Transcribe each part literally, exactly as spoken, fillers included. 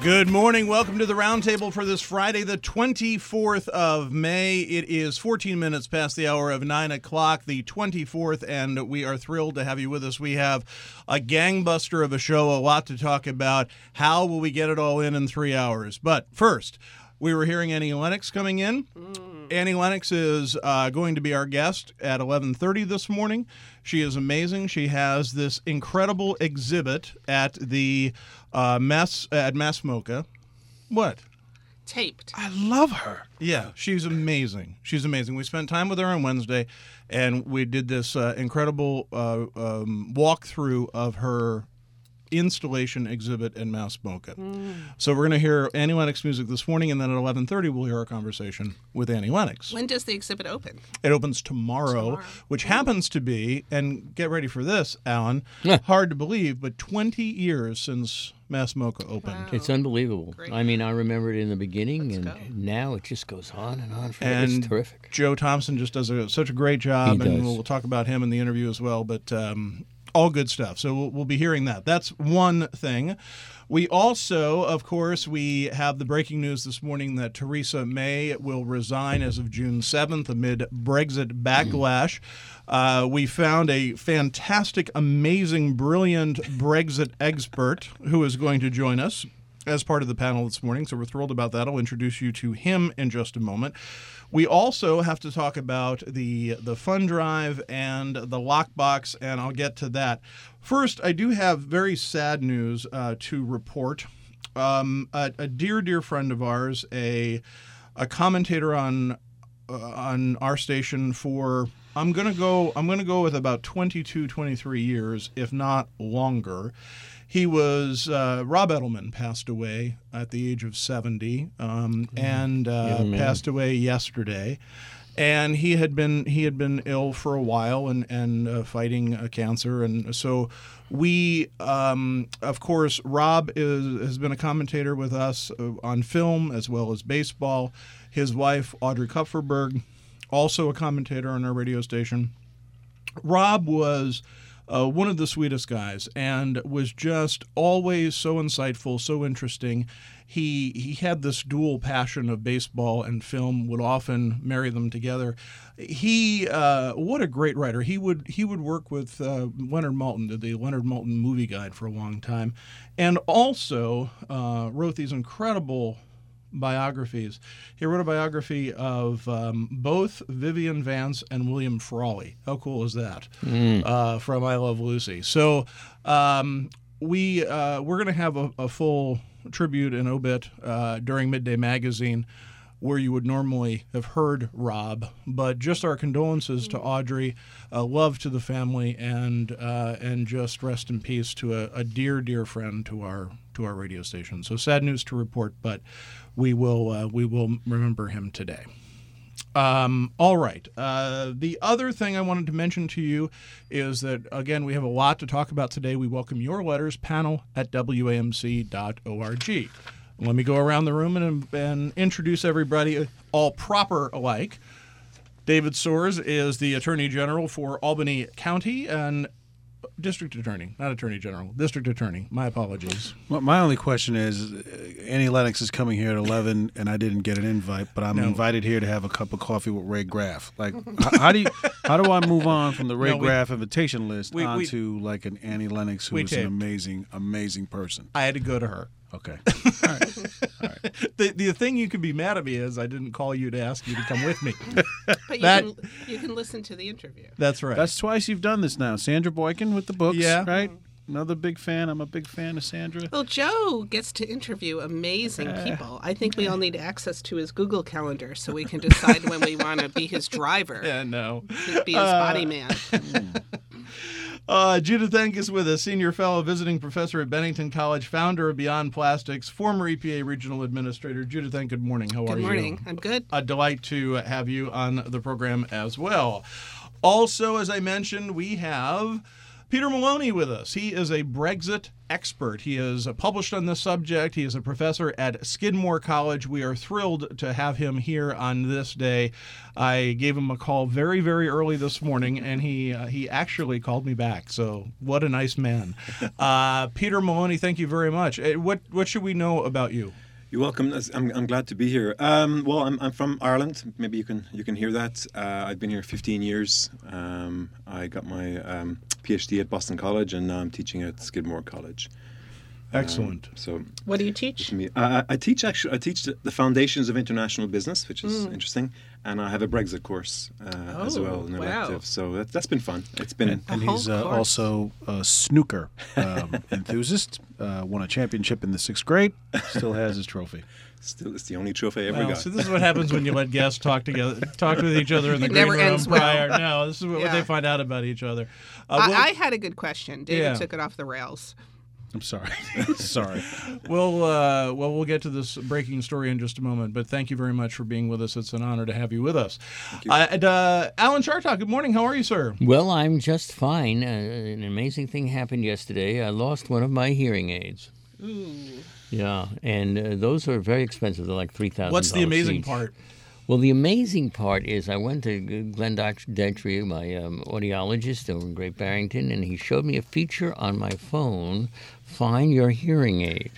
Good morning. Welcome to the Roundtable for this Friday, the twenty-fourth of May. It is fourteen minutes past the hour of nine o'clock, the twenty-fourth, and we are thrilled to have you with us. We have a gangbuster of a show, a lot to talk about. How will we get it all in in three hours? But first, we were hearing Annie Lennox coming in. Mm. Annie Lennox is uh, going to be our guest at eleven thirty this morning. She is amazing. She has this incredible exhibit at the uh, Mass at Mass MoCA. What? Taped. I love her. Yeah, she's amazing. She's amazing. We spent time with her on Wednesday, and we did this uh, incredible uh, um, walkthrough of her installation exhibit in Mass MoCA. Mm. So we're going to hear Annie Lennox music this morning, and then at eleven thirty we'll hear our conversation with Annie Lennox. When does the exhibit open? It opens tomorrow, tomorrow. which Ooh. happens to be, and get ready for this, Alan, yeah. hard to believe, but twenty years since Mass MoCA opened. Wow. It's unbelievable. Great. I mean, I remember it in the beginning, Let's and go. now it just goes on and on. Forever. And it's terrific. Joe Thompson just does a, such a great job, He and does. we'll, we'll talk about him in the interview as well, but um, all good stuff. So we'll, we'll be hearing that. That's one thing. We also, of course, we have the breaking news this morning that Theresa May will resign as of June seventh amid Brexit backlash. Uh, we found a fantastic, amazing, brilliant Brexit expert who is going to join us as part of the panel this morning, so we're thrilled about that. I'll introduce you to him in just a moment. We also have to talk about the the fund drive and the lockbox, and I'll get to that. First, I do have very sad news uh, to report. Um, a, a dear, dear friend of ours, a a commentator on uh, on our station for I'm gonna go I'm gonna go with about twenty-two, twenty-three years, if not longer. He was, uh, Rob Edelman passed away at the age of seventy, um, and uh, Yeah, passed away yesterday. And he had been he had been ill for a while and and uh, fighting uh, cancer, and so we, um, of course, Rob is has been a commentator with us uh, on film as well as baseball. His wife Audrey Kupferberg, also a commentator on our radio station. Rob was Uh, one of the sweetest guys, and was just always so insightful, so interesting. He he had this dual passion of baseball and film, would often marry them together. He uh, what a great writer. He would he would work with uh, Leonard Maltin, did the Leonard Maltin movie guide for a long time, and also uh, wrote these incredible biographies. He wrote a biography of um, both Vivian Vance and William Frawley. How cool is that? Mm. Uh, from I Love Lucy. So um, we uh, we're going to have a, a full tribute and obit uh, during Midday Magazine, where you would normally have heard Rob, but just our condolences to Audrey, uh, love to the family, and uh, and just rest in peace to a, a dear, dear friend to our to our radio station. So sad news to report, but we will uh, we will remember him today. Um, all right. Uh, the other thing I wanted to mention to you is that, again, we have a lot to talk about today. We welcome your letters, panel at W A M C dot org. Let me go around the room and, and introduce everybody, all proper alike. David Soares is the Attorney General for Albany County and District Attorney, not Attorney General, District Attorney. My apologies. Well, my only question is, uh, Annie Lennox is coming here at eleven, and I didn't get an invite, but I'm No. invited here to have a cup of coffee with Ray Graff. Like, how, how do you, how do I move on from the Ray No, we- Graff invitation list we- we- onto like an Annie Lennox, who we is an taped. amazing, amazing person? I had to go to her. Okay. All right. All right. The the thing you could be mad at me is I didn't call you to ask you to come with me. But you, That- can, you can listen to the interview. That's right. That's twice you've done this now. Sandra Boykin with the books, Yeah. right? Another big fan. I'm a big fan of Sandra. Well, Joe gets to interview amazing people. I think we all need access to his Google Calendar so we can decide when we want to be his driver, yeah, no. be his body man. Uh, Judith Enck is with us, senior fellow visiting professor at Bennington College, founder of Beyond Plastics, former E P A regional administrator. Judith Enck, good morning. How are Good you? morning. I'm good. A delight to have you on the program as well. Also, as I mentioned, we have Peter Maloney with us. He is a Brexit expert. He is published on this subject. He is a professor at Skidmore College. We are thrilled to have him here on this day. I gave him a call very, very early this morning, and he uh, he actually called me back. So what a nice man. Uh, Peter Maloney, thank you very much. Uh, What what should we know about you? You're welcome. I'm, I'm glad to be here. Um, well, I'm, I'm from Ireland. Maybe you can you can hear that. Uh, I've been here fifteen years. Um, I got my um, PhD at Boston College, and now I'm teaching at Skidmore College. Excellent. Um, so, What do you teach? me, I, I teach actually. I teach the, the foundations of international business, which is Mm. interesting, and I have a Brexit course uh, as Oh, well, an wow. elective. So that, that's been fun. It's been. And, and A he's whole uh, course. also a snooker um, enthusiast. Uh, won a championship in the sixth grade. Still has his trophy. Still, it's the only trophy I ever Well, got. so this is what happens when you let guests talk together, talk with each other in the It green never room ends well. prior. No, this is what, what Yeah. they find out about each other. Uh, we'll, I, I had a good question. David Yeah. took it off the rails. I'm sorry. sorry. we'll, uh, well, we'll get to this breaking story in just a moment. But thank you very much for being with us. It's an honor to have you with us. you. Uh, and, uh, Alan Chartock, good morning. How are you, sir? Well, I'm just fine. Uh, an amazing thing happened yesterday. I lost one of my hearing aids. Ooh. Yeah, and uh, those are very expensive. They're like three thousand dollars. What's the amazing each. part? Well, the amazing part is I went to Glenn Dentry, my um, audiologist over in Great Barrington, and he showed me a feature on my phone, Find Your Hearing Aid.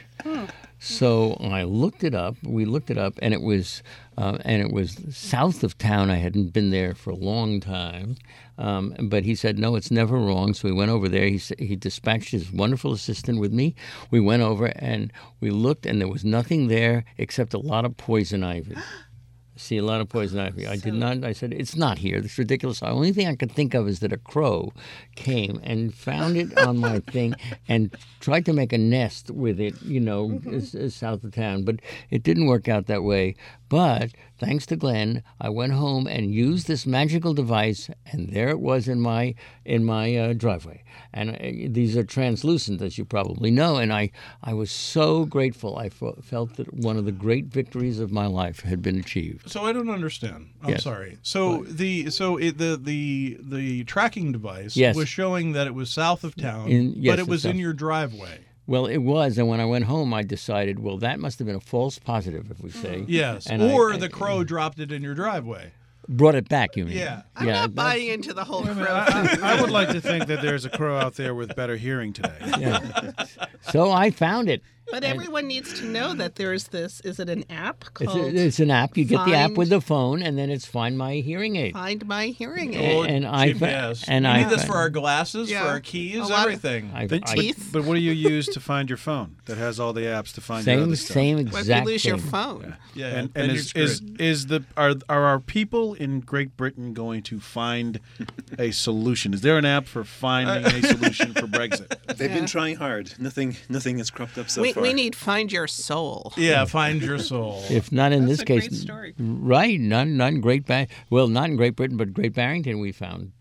So I looked it up. We looked it up, and it was uh, and it was south of town. I hadn't been there for a long time, um, but he said no, it's never wrong. So we went over there. He s- he dispatched his wonderful assistant with me. We went over and we looked, and there was nothing there except a lot of poison ivy. See a lot of poison ivy. I did not. I said it's not here. It's ridiculous. The only thing I could think of is that a crow came and found it on my thing and tried to make a nest with it. You know, s- s- south of town, but it didn't work out that way. But thanks to Glenn, I went home and used this magical device, and there it was in my in my uh, driveway. And uh, these are translucent, as you probably know. And I, I was so grateful. I fe- felt that one of the great victories of my life had been achieved. So I don't understand. I'm Yes. sorry. So the so it, the the the tracking device Yes. was showing that it was south of town, In- yes, but it it's was in south. your driveway. Well, it was, and when I went home, I decided, well, that must have been a false positive, if we say. Yes, And I- or I- the crow dropped it in your driveway. Brought it back, you mean? Yeah. I'm yeah, not that's- buying into the whole crow. I, I, I would like to think that there's a crow out there with better hearing today. Yeah. So I found it. But everyone needs to know that there's this. Is it an app It's, called a, it's an app. You get the app Find- with the phone, and then it's Find My Hearing Aid. Find My Hearing And- Aid? Oh, and I G P fa- S. and we I need this fa- for our glasses, Yeah. for our A keys, lot of- everything. I, But, I- but, Teeth? but what do you use to find your phone that has all the apps to find your same, other stuff? same What if exact you lose thing. your phone? yeah, And, then and you're is, is screwed. is the are are our people in Great Britain going to find a solution? Is there an app for finding a solution for Brexit? They've Yeah. been trying hard. Nothing, nothing has cropped up so we, far. we need Find Your Soul. Yeah, find your soul. If not in That's this a case, great story. right? Not not in Great Bar- well, not in Great Britain, but Great Barrington. We found.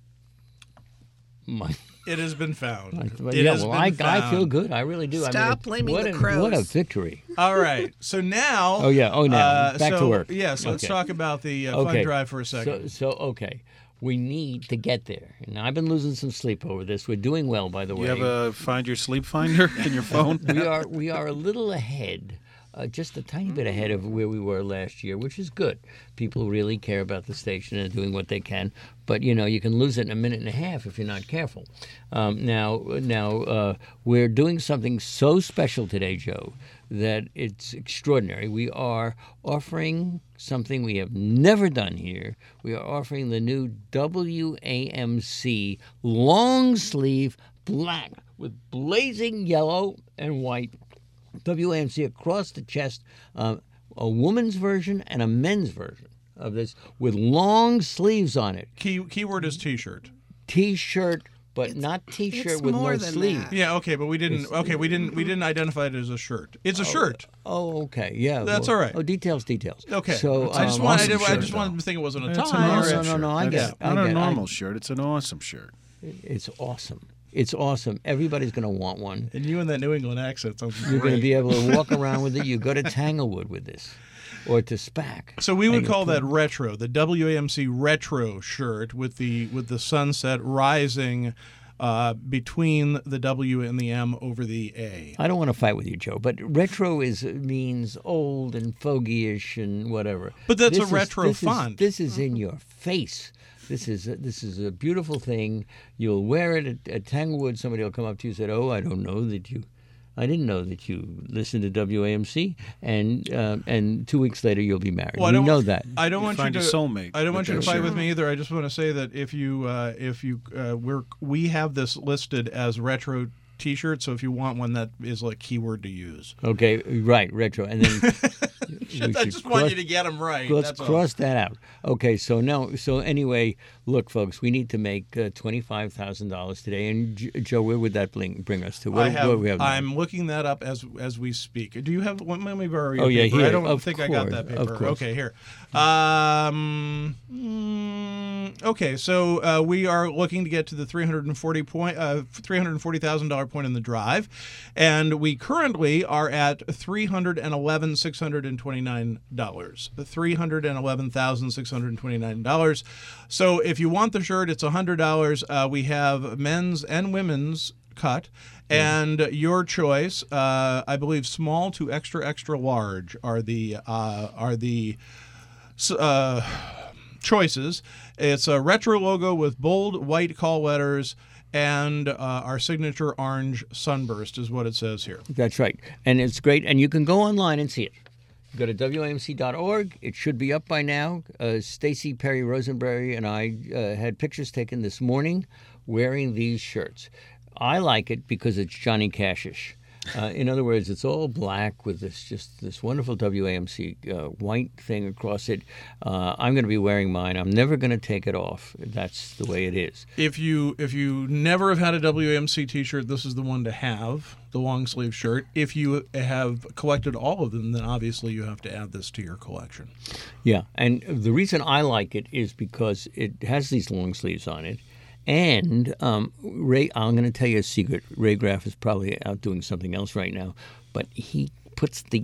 My, It has been found. but It yeah, has well, been I, found. I feel good. I really do. I Stop mean, it- blaming what the a, What a crows. victory! All right. So now. Oh, yeah. Oh, now. uh, Back to so, work. Yes. Let's Okay. talk about the uh, Okay. fund drive for a second. So, so okay, we need to get there. And I've been losing some sleep over this. We're doing well, by the You way. have a Find Your Sleep Finder in your phone? we are we are a little ahead, uh, just a tiny bit ahead of where we were last year, which is good. People really care about the station and are doing what they can. But you know, you can lose it in a minute and a half if you're not careful. Um, now, now uh, we're doing something so special today, Joe, that it's extraordinary. We are offering something we have never done here. We are offering the new W A M C long sleeve black with blazing yellow and white W A M C across the chest, uh, a woman's version and a men's version of this with long sleeves on it. Key keyword is T-shirt. T-shirt, but not T-shirt it's with more no than sleeve. that. Yeah. Okay, but we didn't. Okay, we didn't. We didn't identify it as a shirt. It's a shirt. Oh, okay, yeah. That's well, all right. Oh, details, details. Okay. So I just um, want. I, awesome did, I shirt, just wanted to think it wasn't a It's tie. an or No, a- no, no, no, I That's get it. I not get a it. normal I- shirt. It's an awesome shirt. It's awesome. It's awesome. Everybody's going to want one. And you and that New England accent sounds You're going great. to be able to walk around with it. You go to Tanglewood with this, or to SPAC. So we would And you call put- that retro, the W A M C retro shirt with the with the sunset rising uh, between the W and the M over the A. I don't want to fight with you, Joe, but retro is means old and fogyish and whatever. But that's This a is- retro this is- font. This is in your face. This is a, this is a beautiful thing. You'll wear it at, at Tanglewood. Somebody will come up to you and say, "Oh, I don't know that you." I didn't know that you listened to W A M C, and uh, and two weeks later you'll be married. Well, I we don't- know that. I don't You want you find to your soulmate I don't want with you to that fight shirt. with me either. I just want to say that if you uh, if you uh, we're we have this listed as retro T-shirt, so if you want one, that is like keyword to use. Okay, right, retro, and then we I should just want cross- you to get them right. Let's That's all. cross that out. Okay, so now, so anyway, look, folks, we need to make uh, twenty-five thousand dollars today. And J- Joe, where would that bring, bring us to? What, I have. what do we have now? I'm looking that up as as we speak. Do you have? Let me borrow your Oh, yeah, paper. I here. don't Of think I got course, that of paper. course. Okay, here. Um. mm, okay, so uh, we are looking to get to the three hundred forty point, uh, three hundred forty thousand dollar point in the drive, and we currently are at three hundred eleven thousand six hundred twenty nine dollars. Three hundred eleven thousand six hundred twenty nine dollars. So if you want the shirt, it's a hundred dollars. Uh, we have men's and women's cut. And your choice, uh, I believe, small to extra extra large are the uh, are the uh, choices. It's a retro logo with bold white call letters and uh, our signature orange sunburst is what it says here. That's right. And it's great. And you can go online and see it. Go to W A M C dot org. It should be up by now. Uh, Stacy Perry Rosenberry and I uh, had pictures taken this morning wearing these shirts. I like it because it's Johnny Cash-ish. Uh, in other words, it's all black with this just this wonderful W A M C uh, white thing across it. Uh, I'm going to be wearing mine. I'm never going to take it off. That's the way it is. If you if you never have had a W A M C T-shirt, this is the one to have, the long sleeve shirt. If you have collected all of them, then obviously you have to add this to your collection. Yeah, and the reason I like it is because it has these long sleeves on it. And um, Ray, I'm going to tell you a secret. Ray Graff is probably out doing something else right now, but he puts the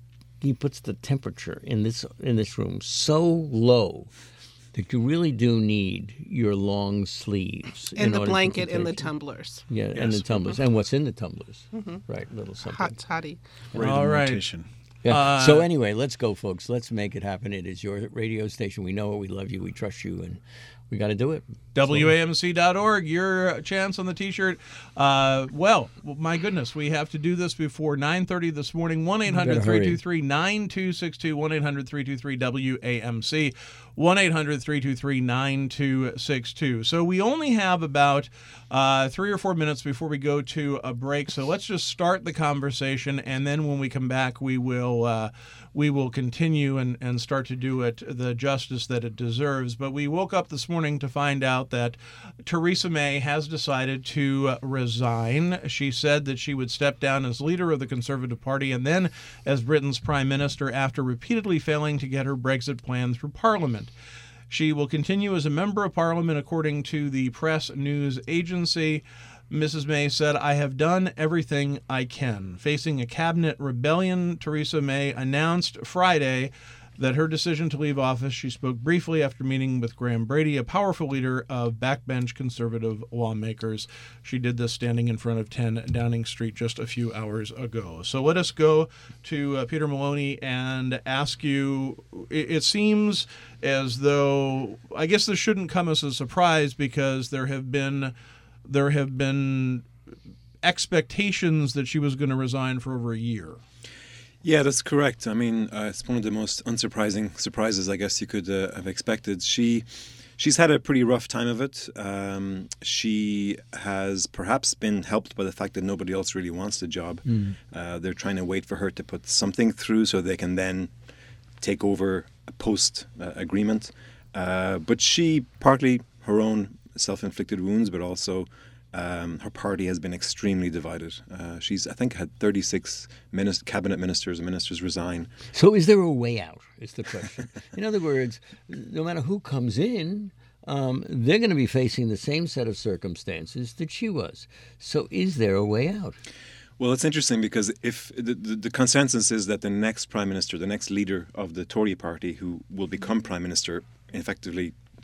he puts the temperature in this in this room so low that you really do need your long sleeves in And the order to blanket and the protect you. tumblers. Yeah, and the tumblers, and what's in the tumblers, right? Little something. Hot toddy. Rhythm All right. rotation. Yeah. Uh, so anyway, let's go, folks. Let's make it happen. It is your radio station. We know it. We love you. We trust you, and we got to do it. W A M C dot org, your chance on the T-shirt. Uh, well, my goodness, we have to do this before nine thirty this morning. one eight hundred three two three nine two six two, one eight hundred three two three W A M C, one eight hundred three two three nine two six two. So we only have about uh, three or four minutes before we go to a break. So let's just start the conversation, and then when we come back, we will uh, we will continue and, and start to do it the justice that it deserves. But we woke up this morning to find out that Theresa May has decided to resign. She said that she would step down as leader of the Conservative Party and then as Britain's Prime Minister after repeatedly failing to get her Brexit plan through Parliament. She will continue as a member of Parliament, according to the Press News Agency. Missus May said, "I have done everything I can." Facing a cabinet rebellion, Theresa May announced Friday that her decision to leave office. She spoke briefly after meeting with Graham Brady, a powerful leader of backbench Conservative lawmakers. She did this standing in front of ten Downing Street just a few hours ago. So let us go to uh, Peter Maloney and ask you, it, it seems as though, I guess this shouldn't come as a surprise because there have been there have been expectations that she was going to resign for over a year. Yeah, that's correct. I mean, uh, it's one of the most unsurprising surprises I guess you could uh, have expected. She, she's had a pretty rough time of it. Um, she has perhaps been helped by the fact that nobody else really wants the job. Mm. Uh, they're trying to wait for her to put something through so they can then take over a post-agreement. Uh, but she, partly her own self-inflicted wounds, but also Um, her party has been extremely divided. Uh, she's, I think, had thirty-six minis- cabinet ministers and ministers resign. So is there a way out, is the question. In other words, no matter who comes in, um, they're going to be facing the same set of circumstances that she was. So is there a way out? Well, it's interesting because if the, the, the consensus is that the next prime minister, the next leader of the Tory party who will become prime minister, effectively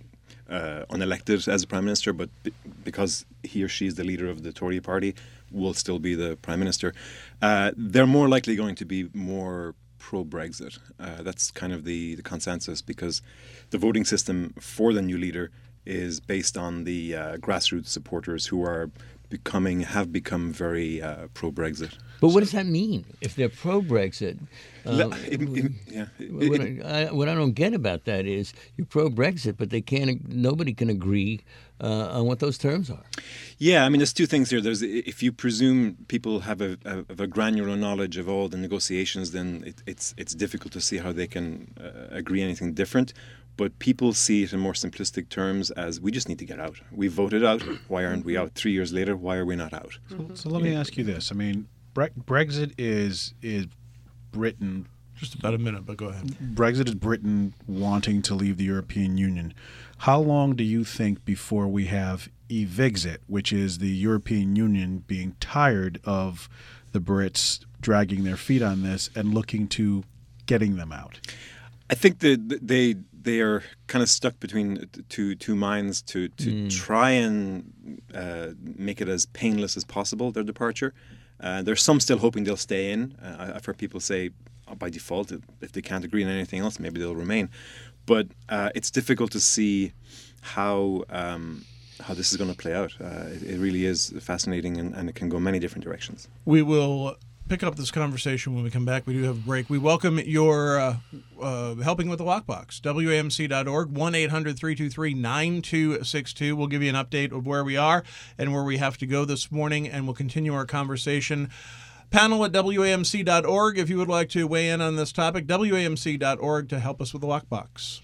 uh, unelected as a prime minister, but b- because he or she is the leader of the Tory party, will still be the prime minister. Uh, they're more likely going to be more pro-Brexit. Uh, that's kind of the, the consensus, because the voting system for the new leader is based on the uh, grassroots supporters who are becoming, have become very uh, pro-Brexit. But what does that mean if they're pro-Brexit? Le- Uh, it- it- yeah, it- what, it- I, what I don't get about that is you're pro-Brexit, but they can't. Nobody can agree uh, on what those terms are. Yeah, I mean, there's two things here. There's if you presume people have a, a, of a granular knowledge of all the negotiations, then it, it's it's difficult to see how they can uh, agree anything different. But people see it in more simplistic terms as we just need to get out. We voted out. Why aren't we out? Three years later, why are we not out? So, so let me ask you this. I mean, Bre- Brexit is is Britain. Just about a minute, but go ahead. Brexit is Britain wanting to leave the European Union. How long do you think before we have Evixit, which is the European Union being tired of the Brits dragging their feet on this and looking to getting them out? I think that they they are kind of stuck between two two minds to to Mm. try and uh, make it as painless as possible, their departure. Uh, there's some still hoping they'll stay in. Uh, I've heard people say, oh, by default, if they can't agree on anything else, maybe they'll remain. But uh, it's difficult to see how um, how this is going to play out. Uh, it, it really is fascinating, and, and it can go many different directions. We will pick up this conversation when we come back. We do have a break. We welcome your uh, uh, helping with the lockbox. W A M C dot org, one eight hundred three two three nine two six two. We'll give you an update of where we are and where we have to go this morning, and we'll continue our conversation. Panel at W A M C dot org if you would like to weigh in on this topic. W A M C dot org to help us with the lockbox.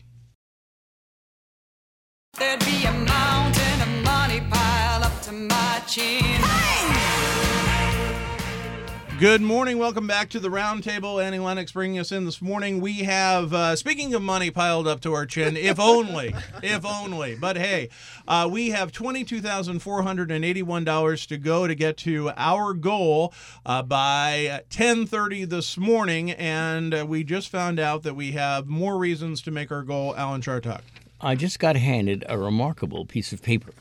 There'd be a mountain of money piled up to my chin. Good morning. Welcome back to the Roundtable. Annie Lennox bringing us in this morning. We have, uh, speaking of money piled up to our chin, if only, if only. But hey, uh, we have twenty-two thousand four hundred eighty-one dollars to go to get to our goal uh, by ten thirty this morning. And uh, we just found out that we have more reasons to make our goal. Alan Chartock. I just got handed a remarkable piece of paper,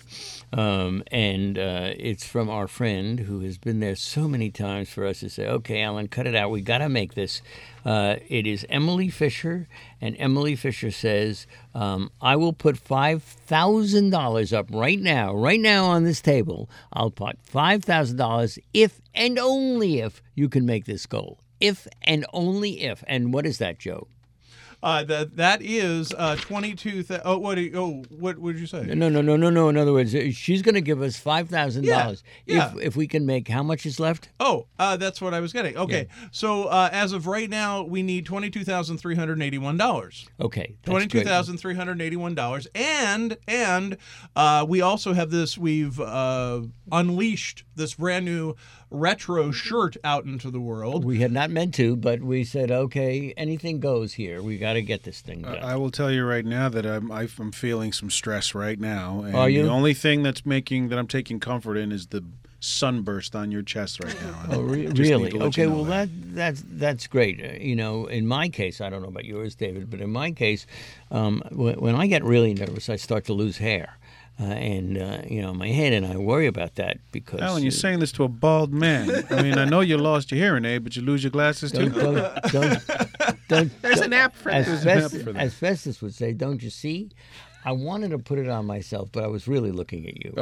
um, and uh, it's from our friend who has been there so many times for us to say, okay, Alan, cut it out. We got to make this. Uh, it is Emily Fisher, and Emily Fisher says, um, I will put five thousand dollars up right now, right now on this table. I'll put five thousand dollars if and only if you can make this goal. If and only if. And what is that, Joe? Uh, that that is uh, twenty-two. Th- oh, what? do you- oh, what would you say? No, no, no, no, no. In other words, she's going to give us five thousand dollars Yeah, if yeah. if we can make how much is left? Oh, uh, that's what I was getting. Okay, so uh, as of right now, we need twenty-two thousand three hundred eighty-one dollars. Okay, that's Twenty-two great. thousand three hundred eighty-one dollars, and and uh, we also have this. We've uh, unleashed this brand new retro shirt out into the world. We had not meant to, but we said, okay, anything goes here. We got to get this thing done. I will tell you right now that I'm I'm feeling some stress right now. And Are you? The only thing that's making that I'm taking comfort in is the sunburst on your chest right now. Oh, re- Just need really? to let Okay, you know well, that that's that's great. Uh, you know, in my case, I don't know about yours, David, but in my case, um, w- when I get really nervous, I start to lose hair. Uh, and, uh, you know, my head, and I worry about that because... Alan, you're uh, saying this to a bald man. I mean, I know you lost your hearing aid, but you lose your glasses too. Don't, don't, don't, don't, There's an app for as that. Festus, app for that. as Festus would say, don't you see? I wanted to put it on myself, but I was really looking at you.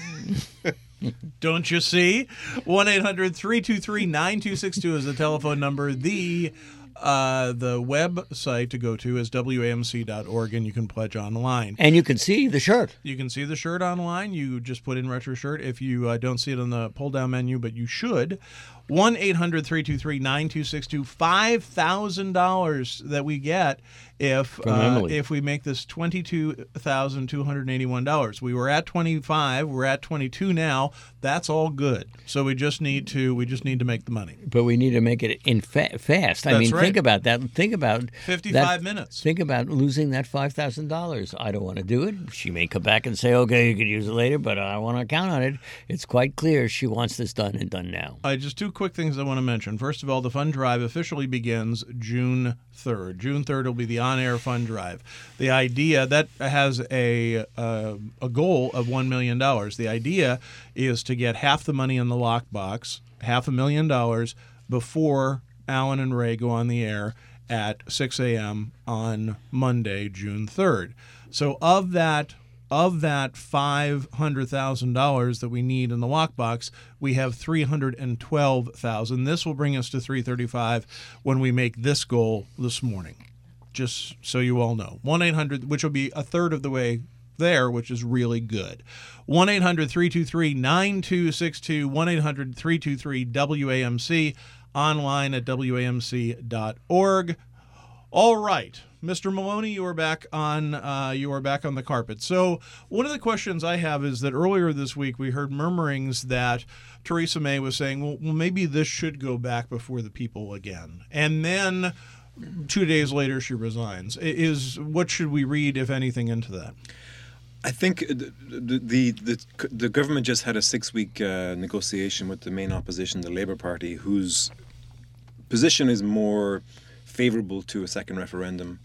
Oh. Don't you see? one eight hundred three two three nine two six two is the telephone number. The uh, the website to go to is W A M C dot org, and you can pledge online. And you can see the shirt. You can see the shirt online. You just put in retro shirt. If you uh, don't see it on the pull down menu, but you should. one eight hundred three two three nine two six two. five thousand dollars that we get if From uh, Emily. if we make this twenty-two thousand two hundred eighty-one dollars. We were at twenty-five. We're at twenty-two now. That's all good. So we just need to we just need to make the money. But we need to make it in fa- fast. I That's mean, right. think about that. Think about fifty-five that- minutes. Think about losing that five thousand dollars. I don't want to do it. She may come back and say, okay, you could use it later, but I want to count on it. It's quite clear she wants this done and done now. Uh, just two quick things I want to mention. First of all, the fund drive officially begins June third. June third will be the on-air fund drive. The idea that has a uh, a goal of one million dollars. The idea is to get half the money in the lockbox, half a million dollars, before Alan and Ray go on the air at six a.m. on Monday, June third. So of that Of that five hundred thousand dollars that we need in the lockbox, we have three hundred twelve thousand dollars. This will bring us to three hundred thirty-five thousand dollars when we make this goal this morning, just so you all know. one eight hundred, which will be a third of the way there, which is really good. one eight hundred three two three nine two six two, one eight hundred three two three W A M C, online at W A M C dot org. All right, Mister Maloney, you are back on. Uh, you are back on the carpet. So one of the questions I have is that earlier this week we heard murmurings that Theresa May was saying, well, well, maybe this should go back before the people again, and then two days later she resigns. Is what should we read, if anything, into that? I think the the the, the government just had a six-week uh, negotiation with the main opposition, the Labour Party, whose position is more favourable to a second referendum,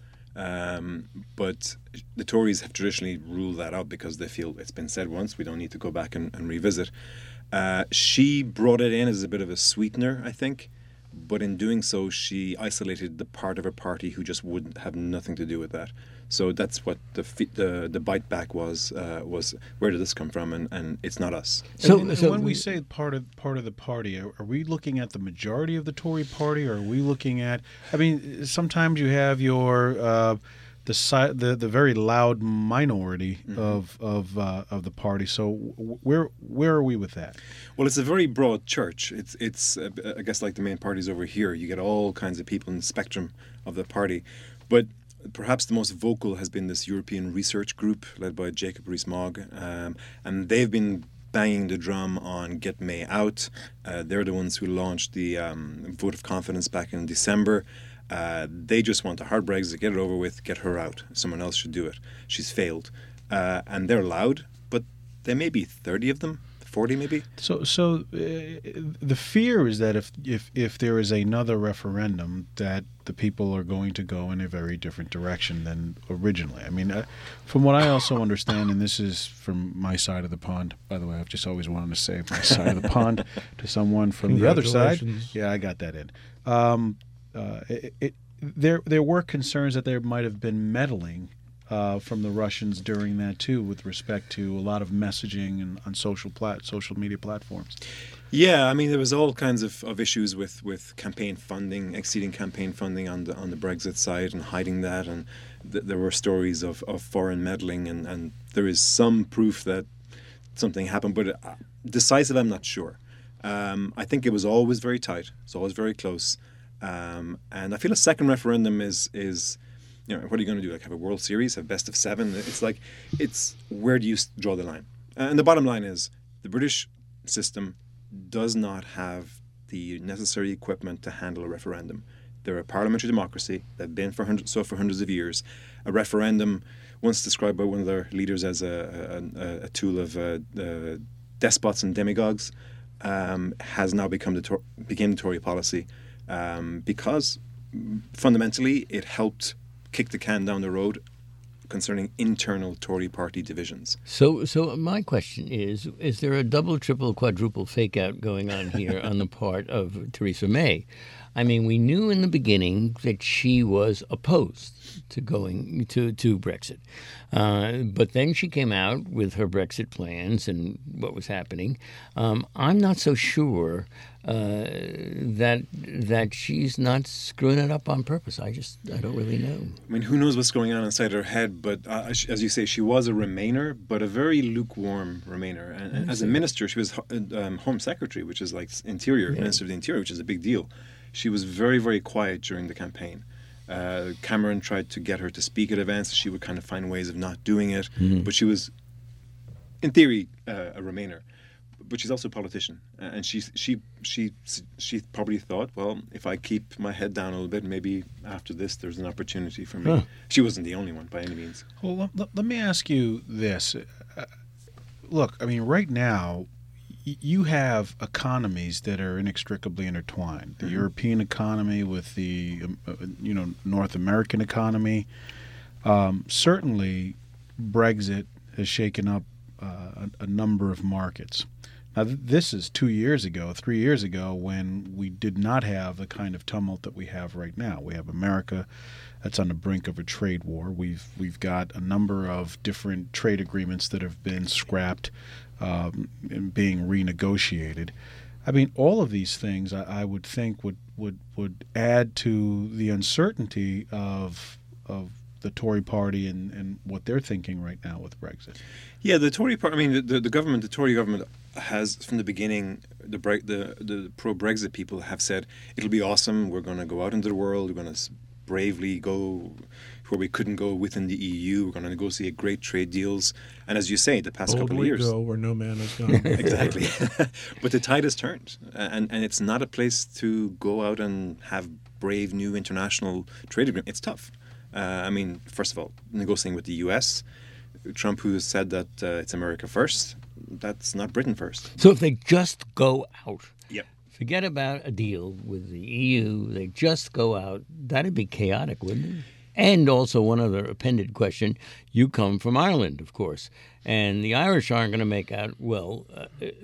um, but the Tories have traditionally ruled that out because they feel it's been said once, we don't need to go back and, and revisit. Uh, she brought it in as a bit of a sweetener, I think, but in doing so she isolated the part of her party who just would have nothing to do with that. So that's what the the, the bite back was, uh, was where did this come from, and, and it's not us. So, and, and so when we say part of part of the party, are, are we looking at the majority of the Tory party, or are we looking at, I mean, sometimes you have your uh, the si- the the very loud minority mm-hmm. of of uh, of the party. So where where are we with that? Well, it's a very broad church. It's it's uh, I guess like the main parties over here. You get all kinds of people in the spectrum of the party, but perhaps the most vocal has been this European research group led by Jacob Rees-Mogg, um, and they've been banging the drum on Get May Out. Uh, they're the ones who launched the um, vote of confidence back in December. Uh, they just want a hard Brexit, get it over with, get her out. Someone else should do it. She's failed. Uh, and they're loud, but there may be thirty of them, forty maybe. So so uh, the fear is that if, if, if there is another referendum, that the people are going to go in a very different direction than originally. I mean, uh, from what I also understand, and this is from my side of the pond, by the way, I've just always wanted to say my side of the pond to someone from the other side. Yeah, I got that in. Um, uh, it, it, there, there were concerns that there might have been meddling Uh, from the Russians during that too, with respect to a lot of messaging and on social plat social media platforms. Yeah, I mean there was all kinds of, of issues with, with campaign funding, exceeding campaign funding on the on the Brexit side and hiding that, and th- there were stories of, of foreign meddling, and, and there is some proof that something happened, but uh, decisive I'm not sure. Um, I think it was always very tight. It's always very close, um, and I feel a second referendum is is. You know, what are you going to do? Like have a World Series, have best of seven? It's like, it's where do you draw the line? And the bottom line is, the British system does not have the necessary equipment to handle a referendum. They're a parliamentary democracy. They've been for hundreds, so for hundreds of years. A referendum, once described by one of their leaders as a, a, a tool of uh, uh, despots and demagogues, um, has now become the Tor- became the Tory policy um, because fundamentally it helped kick the can down the road concerning internal Tory party divisions. So so my question is, is there a double, triple, quadruple fake-out going on here on the part of Theresa May? I mean, we knew in the beginning that she was opposed to going to, to Brexit. Uh, but then she came out with her Brexit plans and what was happening. Um, I'm not so sure uh, that that she's not screwing it up on purpose. I just, I don't really know. I mean, who knows what's going on inside her head, but uh, as you say, she was a Remainer, but a very lukewarm Remainer. And, and as a minister, she was um, Home Secretary, which is like Interior, yeah. Minister of the Interior, which is a big deal. She was very, very quiet during the campaign. Uh, Cameron tried to get her to speak at events. She would kind of find ways of not doing it. Mm-hmm. But she was, in theory, uh, a Remainer. But she's also a politician. Uh, and she, she, she, she probably thought, well, if I keep my head down a little bit, maybe after this there's an opportunity for me. Huh. She wasn't the only one by any means. Well, let, let me ask you this. Uh, look, I mean, right now, y- you have economies that are inextricably intertwined. The mm-hmm. European economy with the um, uh, you know North American economy. Um, certainly, Brexit has shaken up uh, a, a number of markets. Now, th- this is two years ago, three years ago, when we did not have the kind of tumult that we have right now. We have America that's on the brink of a trade war. We've we've got a number of different trade agreements that have been scrapped um, and being renegotiated. I mean, all of these things I, I would think would, would would add to the uncertainty of of the Tory party and, and what they're thinking right now with Brexit. Yeah, the Tory party. I mean, the, the government, the Tory government, has from the beginning the the the pro-Brexit people have said it'll be awesome. We're going to go out into the world. We're going to bravely go where we couldn't go within the E U. We're going to negotiate great trade deals. And as you say, the past Boldly couple of years, go where no man has gone. Exactly. But the tide has turned, and and it's not a place to go out and have brave new international trade agreement. It's tough. Uh, I mean, first of all, negotiating with the U S, Trump, who has said that uh, it's America first, that's not Britain first. So if they just go out, yep. forget about a deal with the E U, they just go out, that'd be chaotic, wouldn't it? And also one other appended question, you come from Ireland, of course, and the Irish aren't going to make out well uh,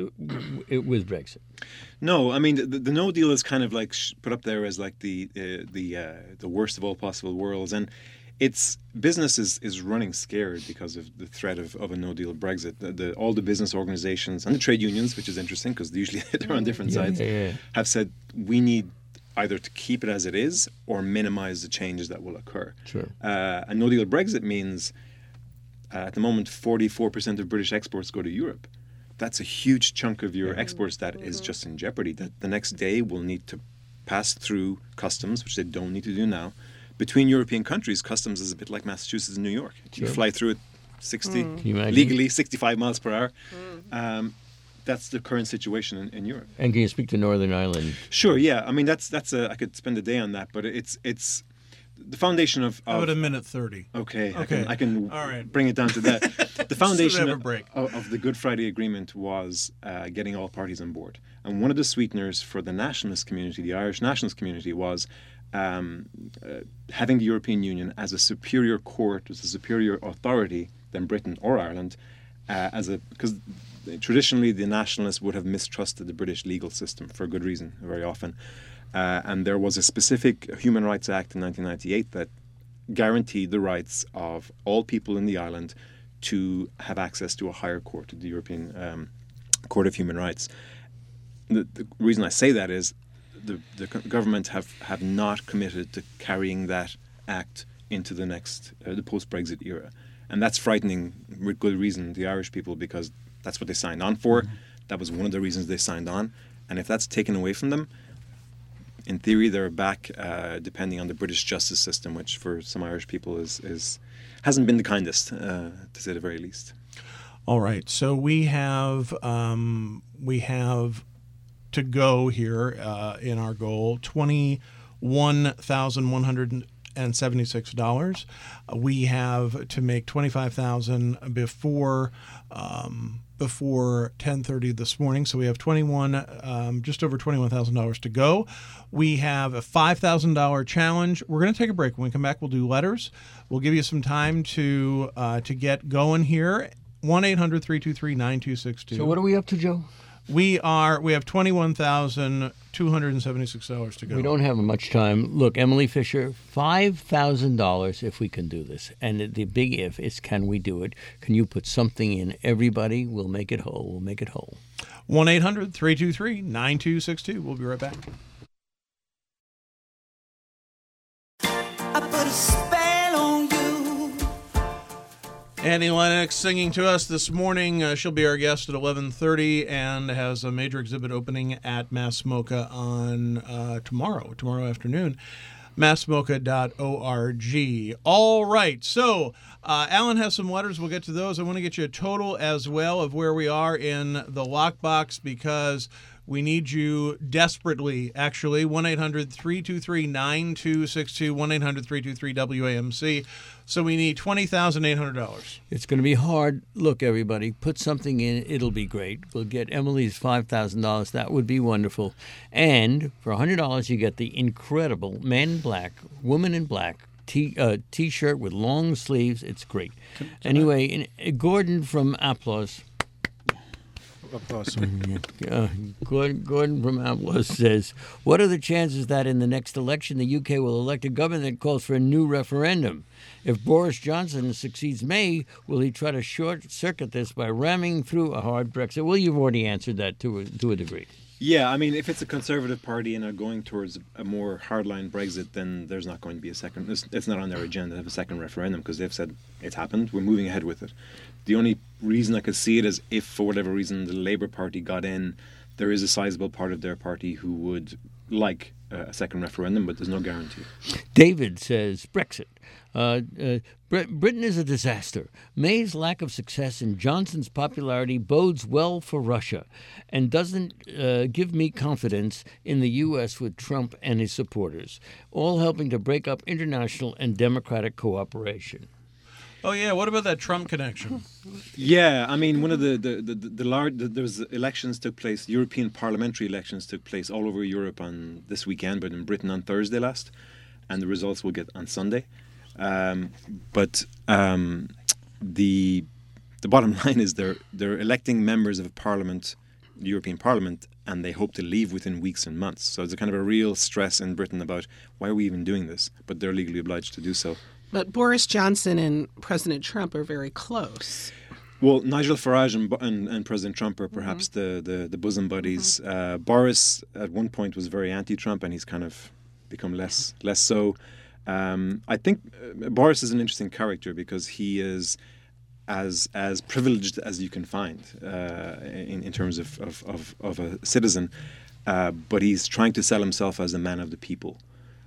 with Brexit. No, I mean, the, the no deal is kind of like put up there as like the uh, the uh, the worst of all possible worlds. And it's business is, is running scared because of the threat of, of a no deal Brexit. The, the, all the business organizations and the trade unions, which is interesting because usually they're on different yeah, sides, yeah, yeah. have said we need either to keep it as it is or minimize the changes that will occur. Sure. Uh, a no deal Brexit means uh, at the moment forty-four percent of British exports go to Europe. That's a huge chunk of your exports that is just in jeopardy. That the next day will need to pass through customs, which they don't need to do now. Between European countries, customs is a bit like Massachusetts and New York. Sure. You fly through it sixty, Can you imagine? legally sixty-five miles per hour. Um, that's the current situation in, in Europe. And can you speak to Northern Ireland? Sure, yeah. I mean, that's that's a, I could spend a day on that, but it's it's the foundation of. How of about a minute thirty? Okay, I Okay. can I can All right. bring it down to that. The foundation have a of, break. of, of the Good Friday Agreement was uh, getting all parties on board, and one of the sweeteners for the nationalist community, the Irish nationalist community, was um, uh, having the European Union as a superior court, as a superior authority than Britain or Ireland, uh, as a because traditionally the nationalists would have mistrusted the British legal system for good reason very often. Uh, and there was a specific Human Rights Act in nineteen ninety-eight that guaranteed the rights of all people in the island to have access to a higher court, the European um, Court of Human Rights. The, the reason I say that is the, the government have, have not committed to carrying that act into the next, uh, the post-Brexit era. And that's frightening with good reason, the Irish people, because that's what they signed on for. Mm-hmm. That was one of the reasons they signed on. And if that's taken away from them, in theory, they're back, uh, depending on the British justice system, which for some Irish people is, is hasn't been the kindest, uh, to say the very least. All right, so we have um, we have to go here uh, in our goal twenty-one thousand one hundred and seventy-six dollars. We have to make twenty-five thousand before. Um, before ten thirty this morning. So we have twenty-one, um, just over twenty-one thousand dollars to go. We have a five thousand dollars challenge. We're going to take a break. When we come back, we'll do letters. We'll give you some time to uh, to get going here. one eight hundred three two three nine two six two. So what are we up to, Joe? We are, we have twenty-one thousand two hundred seventy-six dollars to go. We don't have much time. Look, Emily Fisher, five thousand dollars if we can do this. And the big if is, can we do it? Can you put something in? Everybody will make it whole. We'll make it whole. one eight hundred three two three nine two six two. We'll be right back. I put a spell on you. Annie Lennox singing to us this morning. Uh, she'll be our guest at eleven thirty and has a major exhibit opening at Mass MoCA on uh, tomorrow, tomorrow afternoon. mass mocha dot org. All right, so uh, Alan has some letters. We'll get to those. I want to get you a total as well of where we are in the lockbox because We need you desperately, actually. one eight hundred three two three nine two six two, one eight hundred three two three W A M C. So we need twenty thousand eight hundred dollars. It's going to be hard. Look, everybody, put something in. It'll be great. We'll get Emily's five thousand dollars. That would be wonderful. And for one hundred dollars, you get the incredible Man in Black, Woman in Black T, uh, T-shirt with long sleeves. It's great. Can, can anyway, in, uh, Gordon from Applause. Applause. uh, Gordon, Gordon from Applause says, what are the chances that in the next election the U K will elect a government that calls for a new referendum? If Boris Johnson succeeds May, will he try to short-circuit this by ramming through a hard Brexit? Well, you've already answered that to a, to a degree. Yeah, I mean, if it's a Conservative Party and are going towards a more hardline Brexit, then there's not going to be a second. It's, it's not on their agenda to have a second referendum because they've said it's happened. We're moving ahead with it. The only reason I could see it is if, for whatever reason, the Labour Party got in, there is a sizable part of their party who would like uh, a second referendum, but there's no guarantee. David says Brexit. Uh, uh, Br- Britain is a disaster. May's lack of success and Johnson's popularity bodes well for Russia and doesn't uh, give me confidence in the U S with Trump and his supporters, all helping to break up international and democratic cooperation. Oh, yeah. What about that Trump connection? Yeah, I mean, one of the the the, the, the large the, there was elections took place. European parliamentary elections took place all over Europe on this weekend, but in Britain on Thursday last, and the results we'll get on Sunday. Um, but um, the the bottom line is they're they're electing members of Parliament, the European Parliament, and they hope to leave within weeks and months. So it's a kind of a real stress in Britain about why are we even doing this? But they're legally obliged to do so. But Boris Johnson and President Trump are very close. Well, Nigel Farage and, and, and President Trump are perhaps mm-hmm. the, the, the bosom buddies. Mm-hmm. Uh, Boris, at one point, was very anti-Trump, and he's kind of become less less so. Um, I think uh, Boris is an interesting character because he is as as privileged as you can find uh, in, in terms of, of, of, of a citizen, uh, but he's trying to sell himself as a man of the people.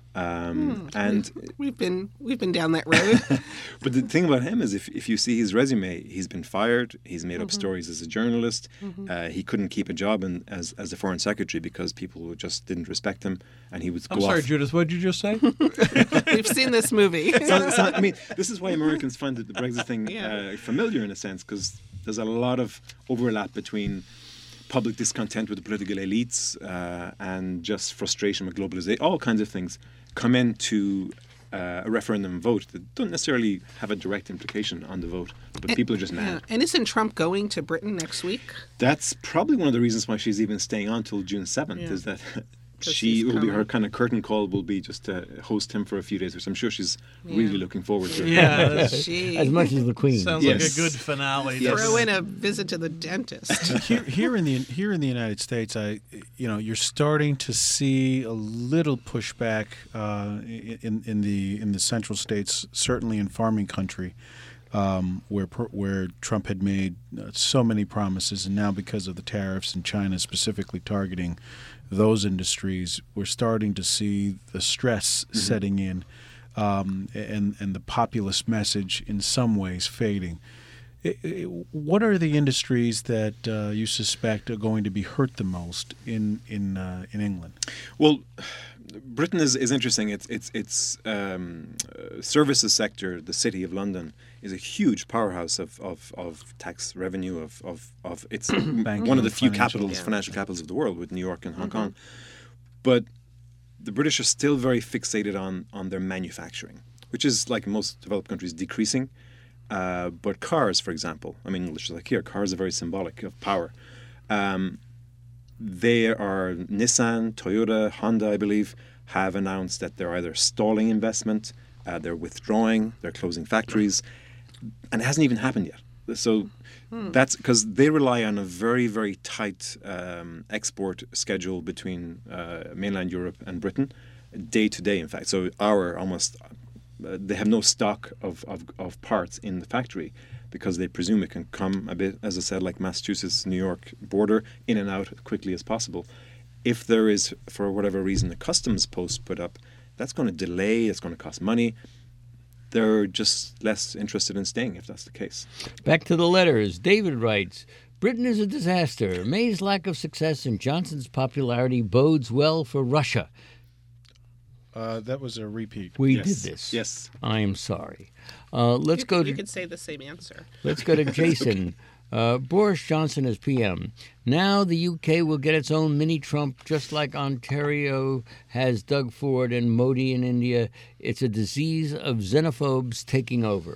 Um, hmm. and we've been we've been down that road. But the thing about him is, if if you see his resume, he's been fired. He's made mm-hmm. up stories as a journalist. Mm-hmm. Uh, he couldn't keep a job in, as as the foreign secretary because people just didn't respect him, and he would go I'm sorry, off. Judith. What did you just say? We've seen this movie. so, so, I mean, this is why Americans find the, the Brexit thing yeah. uh, familiar in a sense, because there's a lot of overlap between public discontent with the political elites uh, and just frustration with globalization, all kinds of things come into uh, a referendum vote that don't necessarily have a direct implication on the vote, but and, people are just mad. Yeah. And isn't Trump going to Britain next week? That's probably one of the reasons why she's even staying on till June seventh, yeah. is that she will coming. be, her kind of curtain call will be just to host him for a few days, which I'm sure she's yeah. really looking forward to. Yeah, she, as much as the Queen. Sounds yes. like a good finale. Yes. Throw in a visit to the dentist. here, here in the here in the United States, I you know you're starting to see a little pushback uh, in in the in the central states, certainly in farming country, um, where where Trump had made so many promises, and now because of the tariffs and China specifically targeting those industries, we're starting to see the stress mm-hmm. setting in, um, and and the populist message in some ways fading. It, it, what are the industries that uh, you suspect are going to be hurt the most in in uh, in England? Well, Britain is, is interesting. It's it's it's um, uh, services sector. The City of London is a huge powerhouse of, of, of tax revenue. Of of, of it's one of the few capitals, yeah. financial capitals of the world, with New York and Hong mm-hmm. Kong. But the British are still very fixated on on their manufacturing, which is, like most developed countries, decreasing. Uh, but cars, for example, I mean, just like here, cars are very symbolic of power. Um, They are Nissan, Toyota, Honda, I believe, have announced that they're either stalling investment, uh, they're withdrawing, they're closing factories, and it hasn't even happened yet. So hmm. that's because they rely on a very, very tight um, export schedule between uh, mainland Europe and Britain, day to day, in fact. So our almost, uh, they have no stock of, of, of parts in the factory, because they presume it can come a bit, as I said, like Massachusetts, New York border, in and out as quickly as possible. If there is, for whatever reason, a customs post put up, that's going to delay, it's going to cost money. They're just less interested in staying if that's the case. Back to the letters. David writes, Britain is a disaster. May's lack of success and Johnson's popularity bodes well for Russia. Uh, that was a repeat. We Yes. did this. Yes. I am sorry. Uh, let's you, go you to could say the same answer. let's go to Jason. Uh, Boris Johnson as P M. Now the U K will get its own mini Trump, just like Ontario has Doug Ford and Modi in India. It's a disease of xenophobes taking over.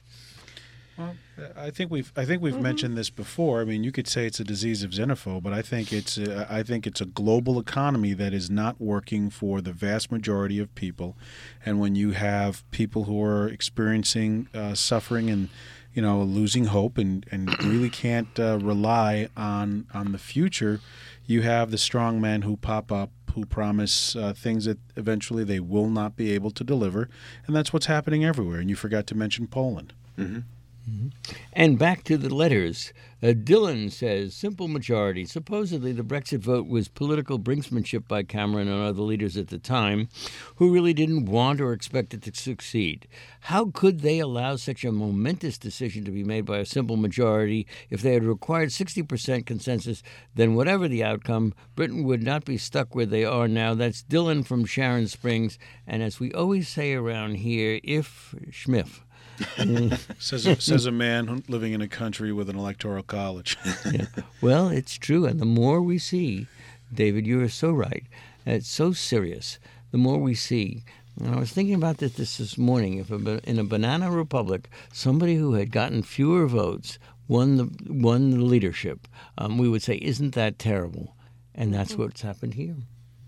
I think we've I think we've mentioned this before. I mean, you could say it's a disease of xenophobe, but I think it's a, I think it's a global economy that is not working for the vast majority of people. And when you have people who are experiencing uh, suffering and you know losing hope and, and really can't uh, rely on on the future, you have the strong men who pop up who promise uh, things that eventually they will not be able to deliver, and that's what's happening everywhere. And you forgot to mention Poland. Mm-hmm. And back to the letters. Uh, Dylan says, simple majority. Supposedly the Brexit vote was political brinksmanship by Cameron and other leaders at the time who really didn't want or expect it to succeed. How could they allow such a momentous decision to be made by a simple majority? If they had required sixty percent consensus, then whatever the outcome, Britain would not be stuck where they are now. That's Dylan from Sharon Springs. And as we always say around here, if Schmiff. Says a, says a man who- living in a country with an electoral college. Yeah. Well, it's true. And the more we see, David, you are so right. It's so serious. The more we see. And I was thinking about this this, this morning. If a, ba- in a banana republic, somebody who had gotten fewer votes won the won the leadership, um, we would say, "Isn't that terrible?" And that's what's happened here.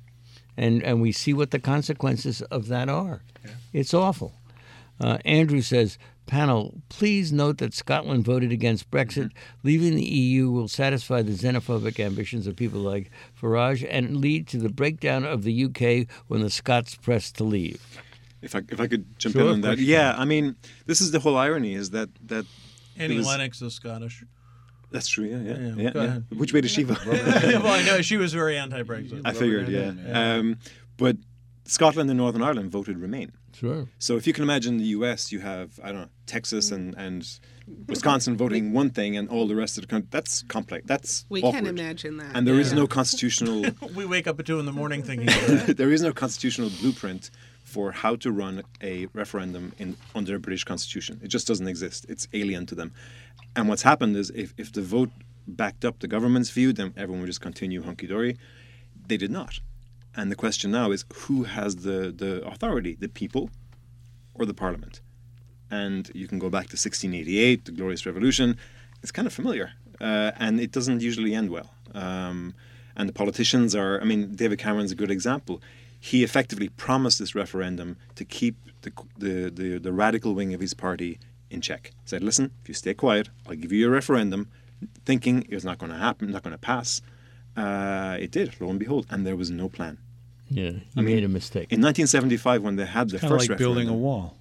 And and we see what the consequences of that are. It's awful. Uh, Andrew says, panel, please note that Scotland voted against Brexit. Leaving the E U will satisfy the xenophobic ambitions of people like Farage and lead to the breakdown of the U K when the Scots press to leave. If I if I could jump Sure, in of on that, course you yeah. I mean, this is the whole irony: is that that Annie it was- Lennox is Scottish. That's true. Yeah, yeah, Yeah, yeah. go yeah. ahead. Which way does she vote? Well, I know she was very anti-Brexit. I figured, yeah. Um, but Scotland and Northern Ireland voted Remain. Sure. So if you can imagine the U S, you have, I don't know, Texas and, and Wisconsin voting one thing and all the rest of the country. That's complex. That's We awkward. can imagine that. And there is yeah. no constitutional We wake up at two in the morning thinking of that. there is no constitutional blueprint for how to run a referendum in under a British constitution. It just doesn't exist. It's alien to them. And what's happened is if, if the vote backed up the government's view, then everyone would just continue hunky-dory. They did not. And the question now is who has the, the authority, the people or the parliament? And you can go back to sixteen eighty-eight, the Glorious Revolution. It's kind of familiar. Uh, and it doesn't usually end well. Um, and the politicians are, I mean, David Cameron's a good example. He effectively promised this referendum to keep the, the, the, the radical wing of his party in check. He said, listen, if you stay quiet, I'll give you a referendum, thinking it was not going to happen, not going to pass. Uh, it did, lo and behold, and there was no plan. Yeah, you I mean, made a mistake. In nineteen seventy-five, when they had the Kind of first like referendum, building a wall.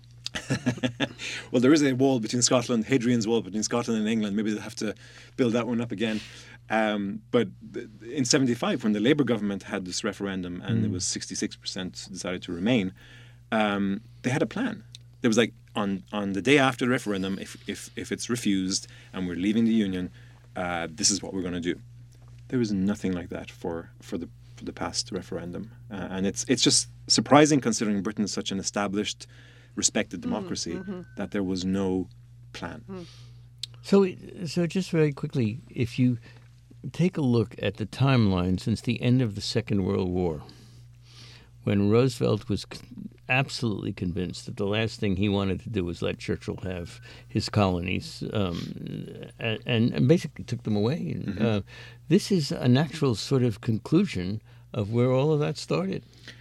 well, there is a wall between Scotland, Hadrian's Wall between Scotland and England. Maybe they'll have to build that one up again. Um, but th- in seventy-five, when the Labour government had this referendum and it was sixty-six percent decided to remain, um, they had a plan. There was like, on, on the day after the referendum, if, if, if it's refused and we're leaving the Union, uh, this is what we're going to do. There was nothing like that for, for the for the past referendum. Uh, and it's it's just surprising, considering Britain is such an established, respected democracy, mm-hmm. that there was no plan. So, so just very quickly, if you take a look at the timeline since the end of the Second World War, when Roosevelt was c- absolutely convinced that the last thing he wanted to do was let Churchill have his colonies, um, and, and basically took them away. And, Mm-hmm. uh, this is a natural sort of conclusion of where all of that started.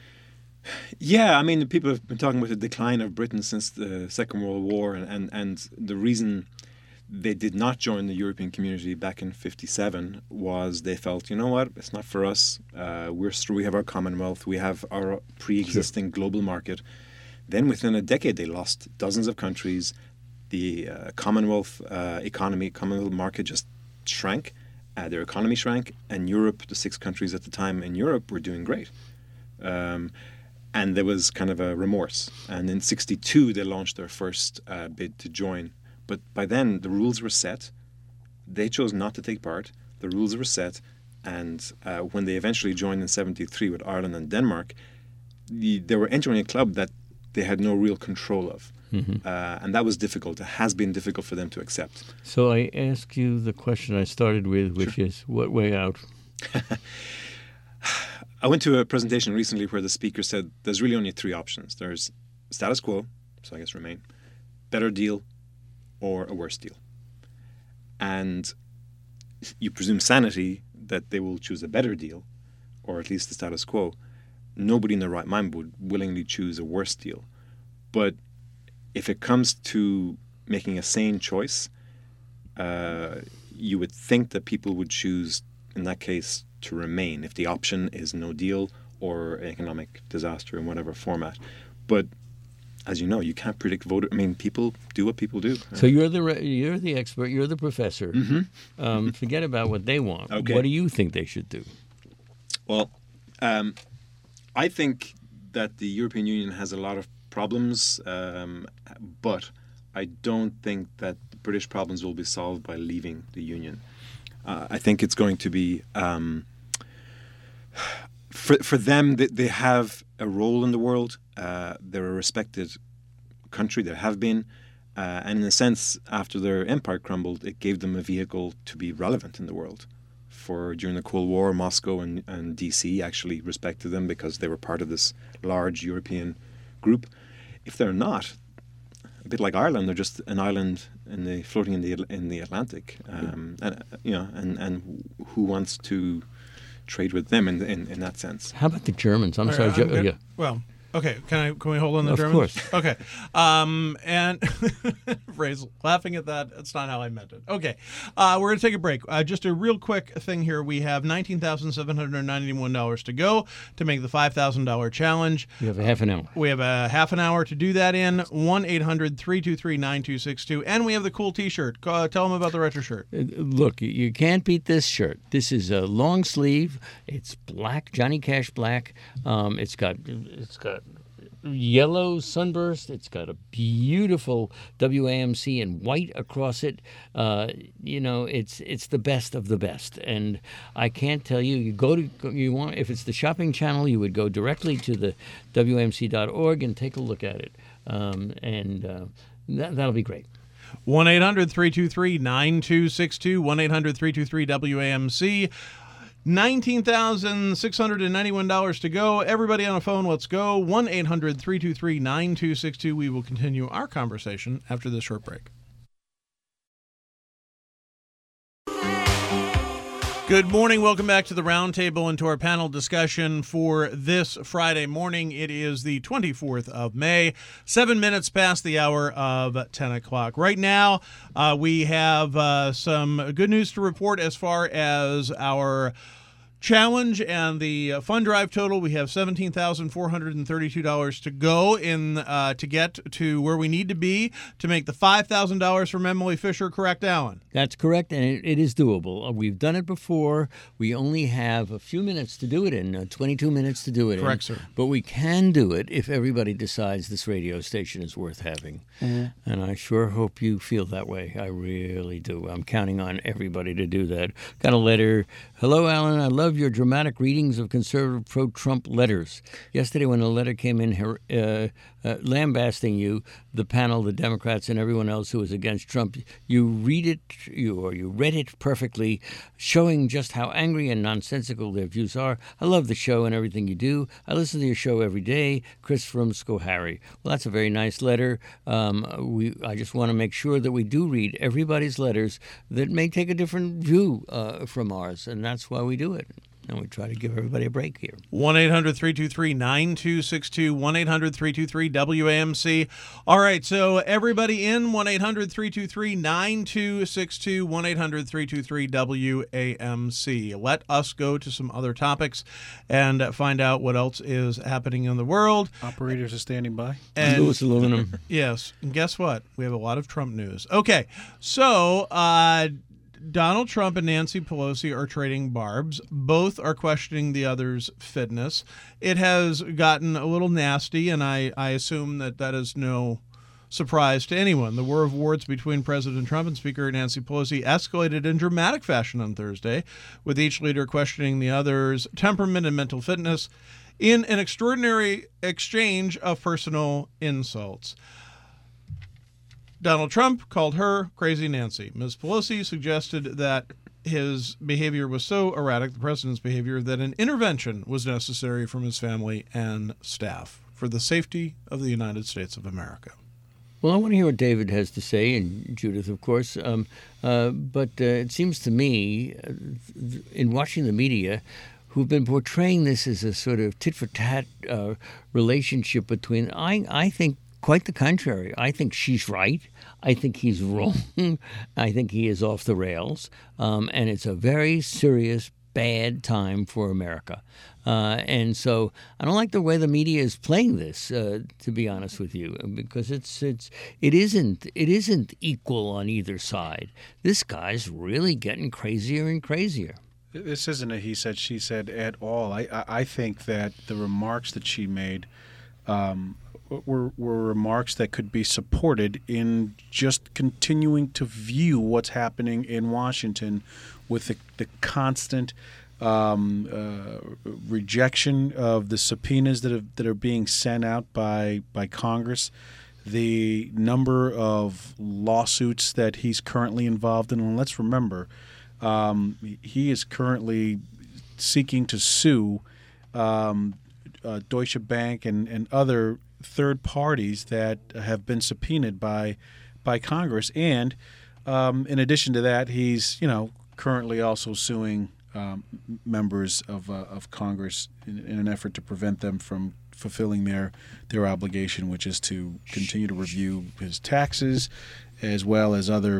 Yeah, I mean, people have been talking about the decline of Britain since the Second World War, and, and, and the reason they did not join the European community back in fifty-seven was they felt, you know what, it's not for us. Uh, we're we have our Commonwealth, we have our pre-existing global market. Then within a decade, they lost dozens of countries. The uh, Commonwealth uh, economy, Commonwealth market just shrank. Uh, their economy shrank, and Europe, the six countries at the time in Europe, were doing great. Um, and there was kind of a remorse. And in sixty-two, they launched their first uh, bid to join. But by then, the rules were set. They chose not to take part. The rules were set, and uh, when they eventually joined in seventy-three with Ireland and Denmark, the, they were entering a club that they had no real control of. Mm-hmm. Uh, and that was difficult. It has been difficult for them to accept. So I ask you the question I started with, which Sure. is, what way out? I went to a presentation recently where the speaker said there's really only three options. There's status quo, so I guess remain, better deal, or a worse deal. And you presume sanity that they will choose a better deal, or at least the status quo. Nobody in their right mind would willingly choose a worse deal. But if it comes to making a sane choice, uh, you would think that people would choose, in that case, to remain if the option is no deal or economic disaster in whatever format. But as you know, you can't predict voter. I mean, people do what people do. So you're the re- you're the expert. You're the professor. Mm-hmm. Um, forget about what they want. Okay. What do you think they should do? Well, um, I think that the European Union has a lot of problems, um, but I don't think that the British problems will be solved by leaving the Union. Uh, I think it's going to be um, for for them. They, they have a role in the world. Uh, they're a respected country. They have been, uh, and in a sense, after their empire crumbled, it gave them a vehicle to be relevant in the world. For during the Cold War, Moscow and, and D C actually respected them because they were part of this large European group. If they're not, a bit like Ireland, they're just an island in the floating in the in the Atlantic, um, and you know, and, and who wants to trade with them in in, in that sense? How about the Germans? I'm All sorry. right, Jo- I'm good. yeah. Well, okay. Can I? Can we hold on the Of Germans? course. Okay. Um, and Ray's laughing at that. That's not how I meant it. Okay. Uh, we're going to take a break. Uh, just a real quick thing here. We have nineteen thousand seven hundred ninety-one dollars to go to make the five thousand dollars challenge. You have a half an hour. We have a half an hour to do that in. one eight hundred three two three nine two six two. And we have the cool T-shirt. Uh, tell them about the retro shirt. Uh, Look, you- you can't beat this shirt. This is a long sleeve. It's black, Johnny Cash black. Um, it's got it's got yellow sunburst. It's got a beautiful W A M C in white across it. Uh, you know, it's it's the best of the best. And I can't tell you. You go to you want if it's the shopping channel, you would go directly to the W A M C dot org and take a look at it. Um, and uh, that, that'll be great. one eight hundred three two three nine two six two. one eight hundred three two three W A M C. nineteen thousand six hundred ninety-one dollars to go. Everybody on the phone, let's go. one eight hundred three two three nine two six two. We will continue our conversation after this short break. Good morning. Welcome back to the Roundtable and to our panel discussion for this Friday morning. It is the twenty-fourth of May, seven minutes past the hour of ten o'clock. Right now, uh, we have uh, some good news to report as far as our challenge and the uh, fund drive total. We have seventeen thousand four hundred thirty-two dollars to go in uh, to get to where we need to be to make the five thousand dollars from Emily Fisher. Correct, Alan? That's correct, and it, it is doable. Uh, We've done it before. We only have a few minutes to do it in, uh, twenty-two minutes to do it Correct, in. sir. But we can do it if everybody decides this radio station is worth having. Mm-hmm. And I sure hope you feel that way. I really do. I'm counting on everybody to do that. Got a letter. Hello, Alan. I love your dramatic readings of conservative pro-Trump letters. Yesterday when a letter came in her, uh, uh, lambasting you, the panel, the Democrats, and everyone else who was against Trump, you read it, you or you read it perfectly, showing just how angry and nonsensical their views are. I love the show and everything you do. I listen to your show every day. Chris from Schoharie. Well, that's a very nice letter. Um, we I just want to make sure that we do read everybody's letters that may take a different view uh, from ours, and that's why we do it. And we try to give everybody a break here. one eight hundred three two three nine two six two. one eight hundred three two three W A M C. All right, so everybody in one eight hundred three two three nine two six two. one eight hundred three two three W A M C. Let us go to some other topics and find out what else is happening in the world. Operators are standing by. And Lewis Aluminum. yes, and guess what? We have a lot of Trump news. Okay, so uh, Donald Trump and Nancy Pelosi are trading barbs. Both are questioning the other's fitness. It has gotten a little nasty, and I, I assume that that is no surprise to anyone. The war of words between President Trump and Speaker Nancy Pelosi escalated in dramatic fashion on Thursday, with each leader questioning the other's temperament and mental fitness in an extraordinary exchange of personal insults. Donald Trump called her Crazy Nancy. Miz Pelosi suggested that his behavior was so erratic, the president's behavior, that an intervention was necessary from his family and staff for the safety of the United States of America. Well, I want to hear what David has to say, and Judith, of course. Um, uh, but uh, it seems to me, uh, in watching the media, who've been portraying this as a sort of tit-for-tat uh, relationship between, I, I think, quite the contrary. I think she's right. I think he's wrong. I think he is off the rails. Um, and it's a very serious, bad time for America. Uh, and so I don't like the way the media is playing this, uh, to be honest with you, because it's it's it isn't it isn't equal on either side. This guy's really getting crazier and crazier. This isn't a he said, she said at all. I, I, I think that the remarks that she made um, were, were remarks that could be supported in just continuing to view what's happening in Washington with the, the constant um, uh, rejection of the subpoenas that, have, that are being sent out by, by Congress, the number of lawsuits that he's currently involved in. And let's remember, um, he is currently seeking to sue um, uh, Deutsche Bank and, and other third parties that have been subpoenaed by by Congress. And um, in addition to that, he's you know currently also suing um, members of uh, of Congress in, in an effort to prevent them from fulfilling their their obligation, which is to continue to review his taxes as well as other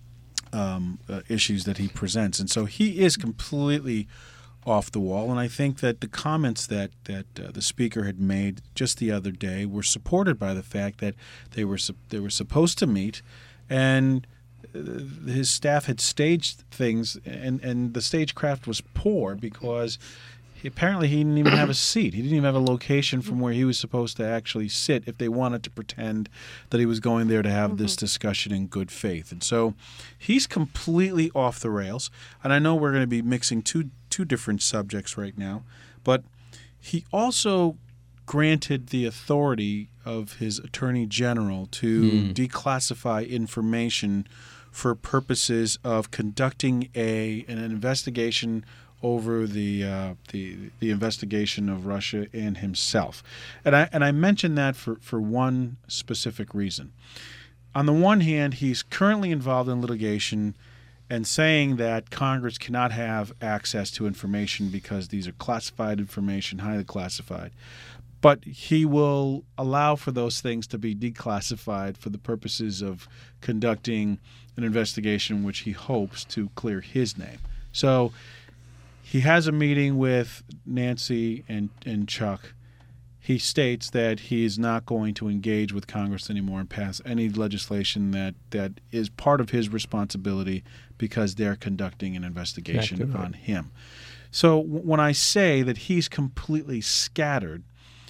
um, uh, issues that he presents. And so he is completely off the wall, and I think that the comments that that uh, the speaker had made just the other day were supported by the fact that they were su- they were supposed to meet, and uh, his staff had staged things, and and the stagecraft was poor because he, apparently he didn't even have a seat. He didn't even have a location from where he was supposed to actually sit if they wanted to pretend that he was going there to have mm-hmm. this discussion in good faith. And so he's completely off the rails. And I know we're going to be mixing two two different subjects right now, but he also granted the authority of his attorney general to mm. declassify information for purposes of conducting a an investigation over the uh, the the investigation of Russia and himself. And I and I mention that for, for one specific reason. On the one hand, he's currently involved in litigation and saying that Congress cannot have access to information because these are classified information, highly classified. But he will allow for those things to be declassified for the purposes of conducting an investigation which he hopes to clear his name. So he has a meeting with Nancy and, and Chuck. He states that he is not going to engage with Congress anymore and pass any legislation that, that is part of his responsibility because they're conducting an investigation exactly. on him. So w- when I say that he's completely scattered,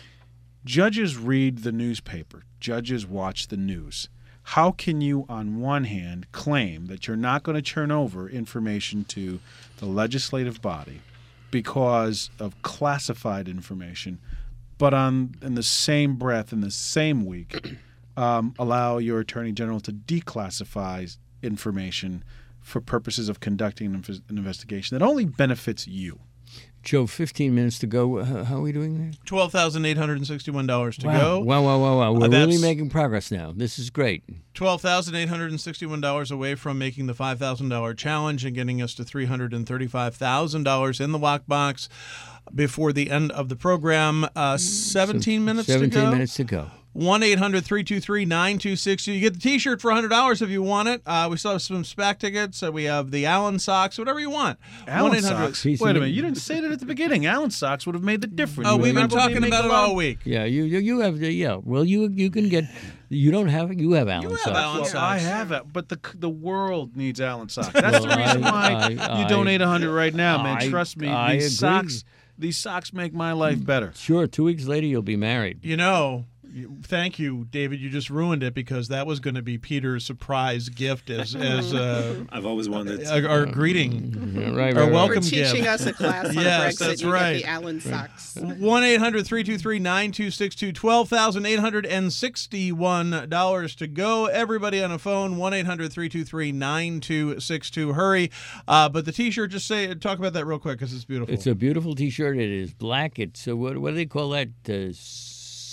judges read the newspaper. Judges watch the news. How can you, on one hand, claim that you're not going to turn over information to the legislative body because of classified information, but on in the same breath, in the same week, um, allow your attorney general to declassify information for purposes of conducting an, inv- an investigation that only benefits you? Joe, fifteen minutes to go. How, how are we doing there? twelve thousand eight hundred sixty-one dollars to wow. go. Wow, wow, wow, wow. We're Uh, really that's- making progress now. This is great. twelve thousand eight hundred sixty-one dollars away from making the five thousand dollars challenge and getting us to three hundred thirty-five thousand dollars in the lockbox before the end of the program. Uh, seventeen minutes to go. seventeen minutes to go. one eight hundred three two three nine two six zero. You get the T-shirt for one hundred dollars if you want it. Uh, we still have some SPAC tickets. Uh, we have the Allen socks, whatever you want. Allen socks? Wait a minute. You didn't say that at the beginning. Allen socks would have made the difference. Oh, You we've been probably talking make about a it lot- all week. Yeah, you you, you have the yeah. Well, you you can get. You don't have it. You have Allen You have socks. Allen Well, socks. I have it, but the the world needs Allen socks. That's the Well, reason I- why I- you I- donate one hundred right now, man. I- Trust me, I these agree. socks, these socks make my life better. Sure. Two weeks later, you'll be married. You know, Thank you, David. You just ruined it because that was going to be Peter's surprise gift as as uh, I've always wanted. our, our greeting, Yeah, right, our right, welcome For teaching gift. us a class on Yes, Brexit, that's you right. get the Allen socks. one eight hundred three two three nine two six two, twelve thousand eight hundred sixty-one dollars to go. Everybody on a phone, one eight hundred three two three nine two six two. Hurry. Uh, but the T-shirt, just say, talk about that real quick because it's beautiful. It's a beautiful T-shirt. It is black. It's uh, what, what do they call that? Uh, s-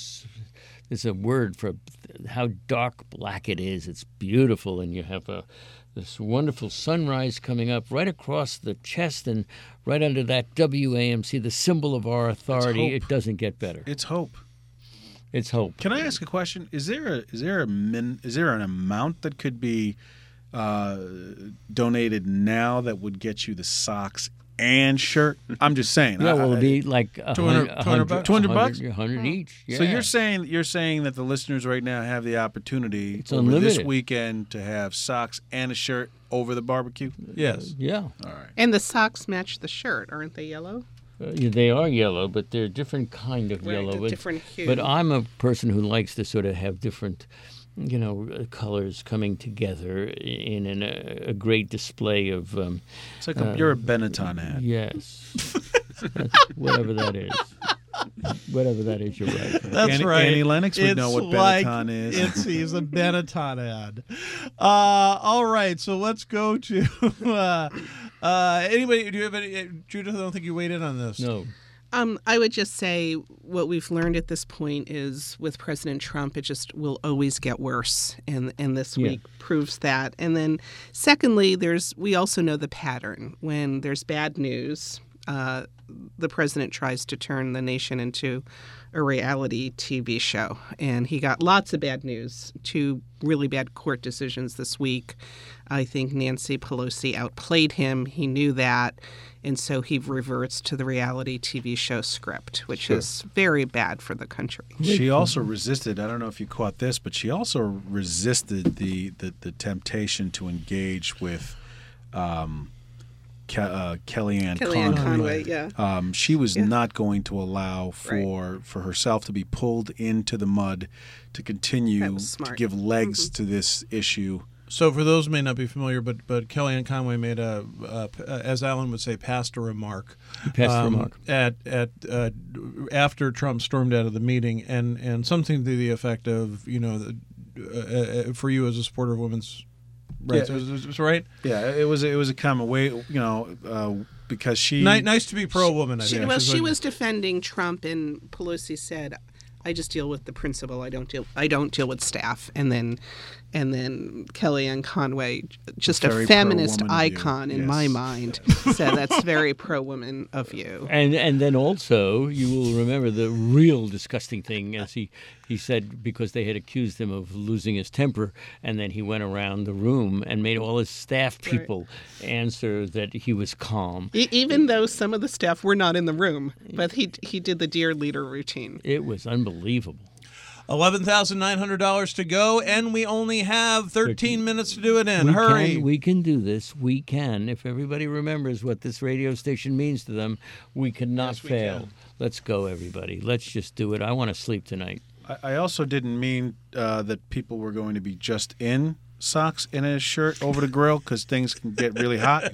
it's a word for how dark black it is. It's beautiful, and you have a this wonderful sunrise coming up right across the chest and right under that W A M C, the symbol of our authority. hope. It doesn't get better. It's hope. It's hope. Can I ask a question? Is there a is there a min, is there an amount that could be uh, donated now that would get you the socks and shirt? I'm just saying. Yeah, I- well, I- it'd be like a two hundred hun- a two hundred bucks? hundred- two hundred a bucks? a hundred each. Yeah. So you're saying you're saying that the listeners right now have the opportunity It's over this unlimited. weekend to have socks and a shirt over the barbecue? yes. Yeah. All right. And the socks match the shirt, aren't they yellow? Uh, yeah, they are yellow, but they're a different kind of Right, yellow. a But- different hue. But I'm a person who likes to sort of have different, you know, uh, colors coming together in an, a, a great display of, um, It's like a, you're a Benetton ad. yes, That's, whatever that is. Whatever that is, you're right. That's Annie- right. Annie Lennox would It's know what like, Benetton is. It's he's a Benetton ad. Uh, all right, so let's go to uh, uh, anybody. Do you have any? Judith, I don't think you weighed in on this. No. Um, I would just say what we've learned at this point is with President Trump, it just will always get worse, and and this Yeah. week proves that. And then, secondly, there's we also know the pattern when there's bad news. Uh, the president tries to turn the nation into a reality T V show, and he got lots of bad news. Two really bad court decisions this week. I think Nancy Pelosi outplayed him. He knew that, and so he reverts to the reality T V show script, which Sure. is very bad for the country. She also resisted. I don't know if you caught this, but she also resisted the the, the temptation to engage with um, Ke- uh, Kellyanne, Kellyanne Conway. Conway, yeah. Um, she was Yeah. not going to allow for for herself to be pulled into the mud to That continue was to smart. Mm-hmm. give legs to this issue. So for those who may not be familiar, but but Kellyanne Conway made a, uh, as Alan would say, passed a remark. Passed a um, remark. at at uh, after Trump stormed out of the meeting, and and something to the effect of, you know, the, uh, uh, for you as a supporter of women's rights, Yeah. is, is, is right? Yeah, it was it was a comment way you know uh, because she Ni- nice to be pro woman. I She, think. well, She's she like- was defending Trump, and Pelosi said, "I just deal with the principal. I don't deal. I don't deal with staff." And then, and then Kellyanne Conway, just Very a feminist pro-woman of you. icon in Yes. my mind, said that's very pro woman of you. And and then also you will remember the real disgusting thing, as he, he said, because they had accused him of losing his temper, and then he went around the room and made all his staff people answer that he was calm. E- even though some of the staff were not in the room, but he he did the dear leader routine. It was unbelievable. eleven thousand nine hundred dollars to go, and we only have thirteen minutes to do it in. We Hurry. can, we can do this. We can. If everybody remembers what this radio station means to them, we cannot Yes, we fail. can. Let's go, everybody. Let's just do it. I want to sleep tonight. I, I also didn't mean uh, that people were going to be just in socks and a shirt over the grill because things can get really hot.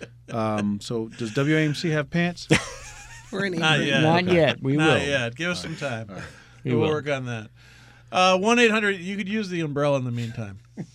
Um, so does W A M C have pants? We're in Not April. yet. Not yet. We Not will. yet. Give us some time. We We'll will. work on that. Uh, one eight hundred. You could use the umbrella in the meantime.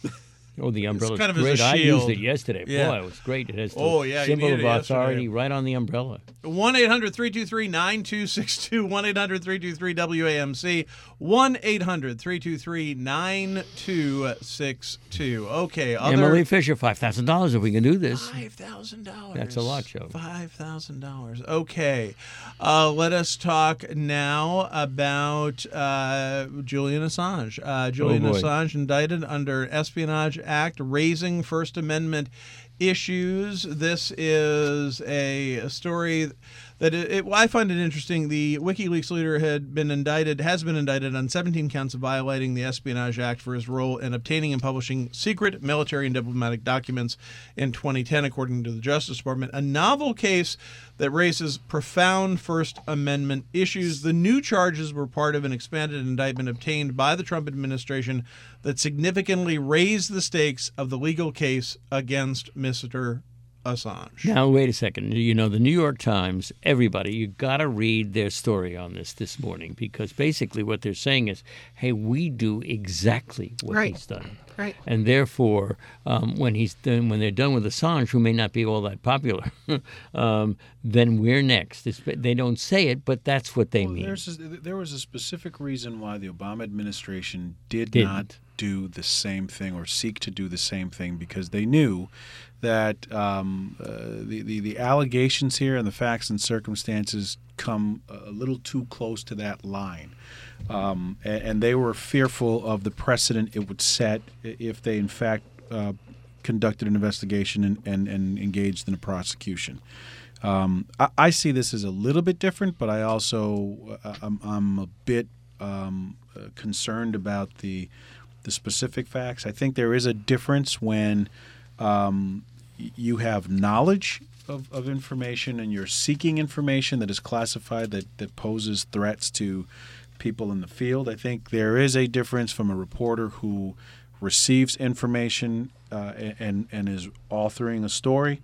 Oh, the umbrella's kind of as a great. I used shield. it yesterday. Yeah. Boy, it was great. It has the Oh, yeah, you symbol needed of it yesterday. authority right on the umbrella. one eight hundred three two three nine two six two. one eight hundred three two three W A M C. one eight hundred three two three nine two six two. Okay. Other... Emily Fisher, five thousand dollars if we can do this. Five thousand dollars. That's a lot, Joe. Five thousand dollars. Okay, uh, let us talk now about uh, Julian Assange. Uh, Julian Oh, boy. Assange indicted under Espionage Act, raising First Amendment issues. This is a, a story that it, it, I find it interesting. The WikiLeaks leader had been indicted, has been indicted on seventeen counts of violating the Espionage Act for his role in obtaining and publishing secret military and diplomatic documents in twenty ten, according to the Justice Department. A novel case that raises profound First Amendment issues. The new charges were part of an expanded indictment obtained by the Trump administration that significantly raised the stakes of the legal case against Mister Assange. Now, wait a second. You know, the New York Times, everybody, you got to read their story on this this morning, because basically what they're saying is, hey, we do exactly what Right. he's done. Right. And therefore, um, when he's done, when they're done with Assange, who may not be all that popular, um, then we're next. It's, they don't say it, but that's what they Well, mean. there's a, there was a specific reason why the Obama administration did Didn't. not do the same thing or seek to do the same thing, because they knew that um, uh, the, the the allegations here and the facts and circumstances come a little too close to that line. Um, and, and they were fearful of the precedent it would set if they, in fact, uh, conducted an investigation and, and, and engaged in a prosecution. Um, I, I see this as a little bit different, but I also uh, I'm, I'm a bit um, uh, concerned about the the specific facts. I think there is a difference when um, y- you have knowledge of, of information and you're seeking information that is classified that, that poses threats to people in the field. I think there is a difference from a reporter who receives information uh, and and is authoring a story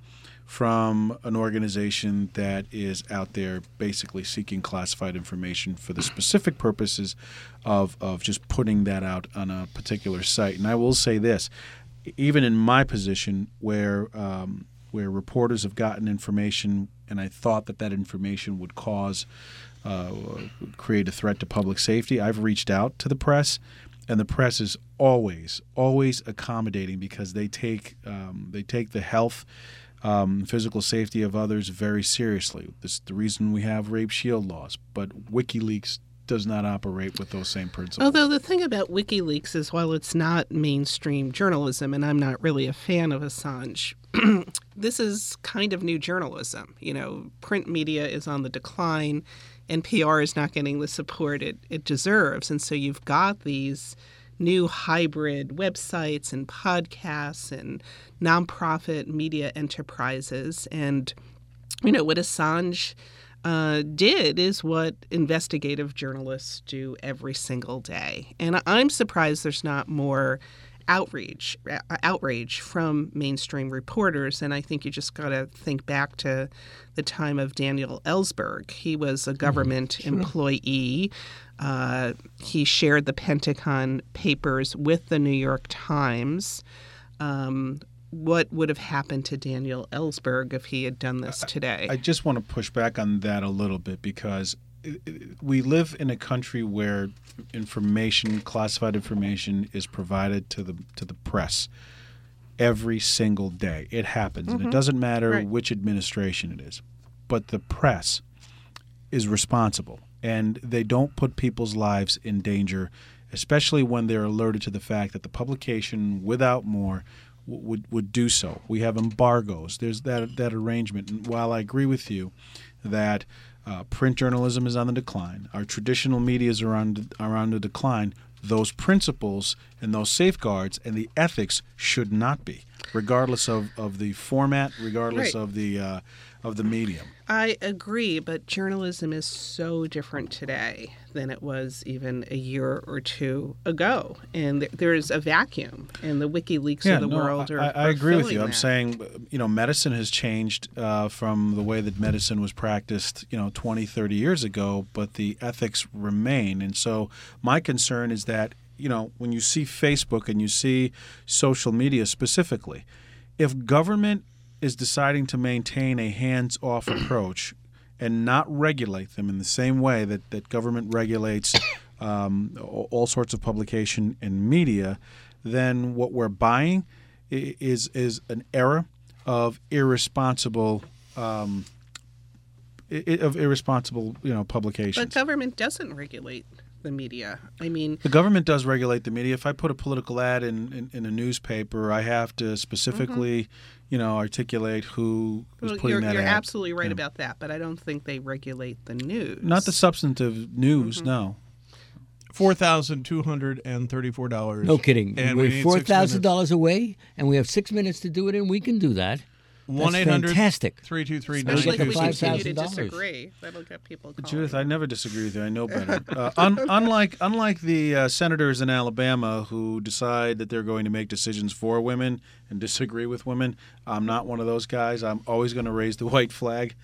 from an organization that is out there basically seeking classified information for the specific purposes of of just putting that out on a particular site. And I will say this, even in my position where um, where reporters have gotten information and I thought that that information would cause uh, create a threat to public safety, I've reached out to the press. And the press is always, always accommodating, because they take um, they take the health, um, physical safety of others very seriously. This is the reason we have rape shield laws. But WikiLeaks does not operate with those same principles. Although the thing about WikiLeaks is, while it's not mainstream journalism, and I'm not really a fan of Assange, this is kind of new journalism. You know, print media is on the decline. N P R is not getting the support it, it deserves. And so you've got these new hybrid websites and podcasts and nonprofit media enterprises. And, you know, what Assange uh, did is what investigative journalists do every single day. And I'm surprised there's not more outrage outrage from mainstream reporters. And I think you just got to think back to the time of Daniel Ellsberg. He was a government mm, sure. employee. Uh, he shared the Pentagon Papers with the New York Times. Um, what would have happened to Daniel Ellsberg if he had done this today? I, I just want to push back on that a little bit, because we live in a country where information, classified information, is provided to the to the press every single day. It happens, mm-hmm. and it doesn't matter right. which administration it is. But the press is responsible, and they don't put people's lives in danger, especially when they're alerted to the fact that the publication, without more, w- would would do so. We have embargoes. There's that that arrangement. And while I agree with you that Uh, print journalism is on the decline, our traditional medias are on are on the decline, those principles and those safeguards and the ethics should not be, regardless of, of the format, regardless right. of the uh, of the medium. I agree, but journalism is so different today than it was even a year or two ago. And th- there is a vacuum, and the WikiLeaks Yeah, of the no, world are I, I are agree with filling you. I'm that. saying, you know, medicine has changed uh, from the way that medicine was practiced, you know, twenty, thirty years ago, but the ethics remain. And so my concern is that, you know, when you see Facebook and you see social media specifically, if government is deciding to maintain a hands-off approach and not regulate them in the same way that, that government regulates um, all sorts of publication and media, then what we're buying is is an era of irresponsible um, of irresponsible you know publications. But government doesn't regulate the media. I mean, The government does regulate the media. If I put a political ad in, in, in a newspaper, I have to specifically, you know, articulate who is well, putting you're, that you're ad. absolutely right Yeah. about that, but I don't think they regulate the news. Not the substantive news, Mm-hmm. no. Four thousand two hundred and thirty-four dollars. No kidding. And we We're need four six thousand minutes. dollars away, and we have six minutes to do it, and we can do that. One That's eight hundred fantastic. three two three Let's Especially get if the we nine two continue six to five thousand dollars. disagree. That'll get people calling. Judith, I never disagree with you. I know better. Uh, un- unlike unlike the uh, senators in Alabama who decide that they're going to make decisions for women and disagree with women, I'm not one of those guys. I'm always going to raise the white flag.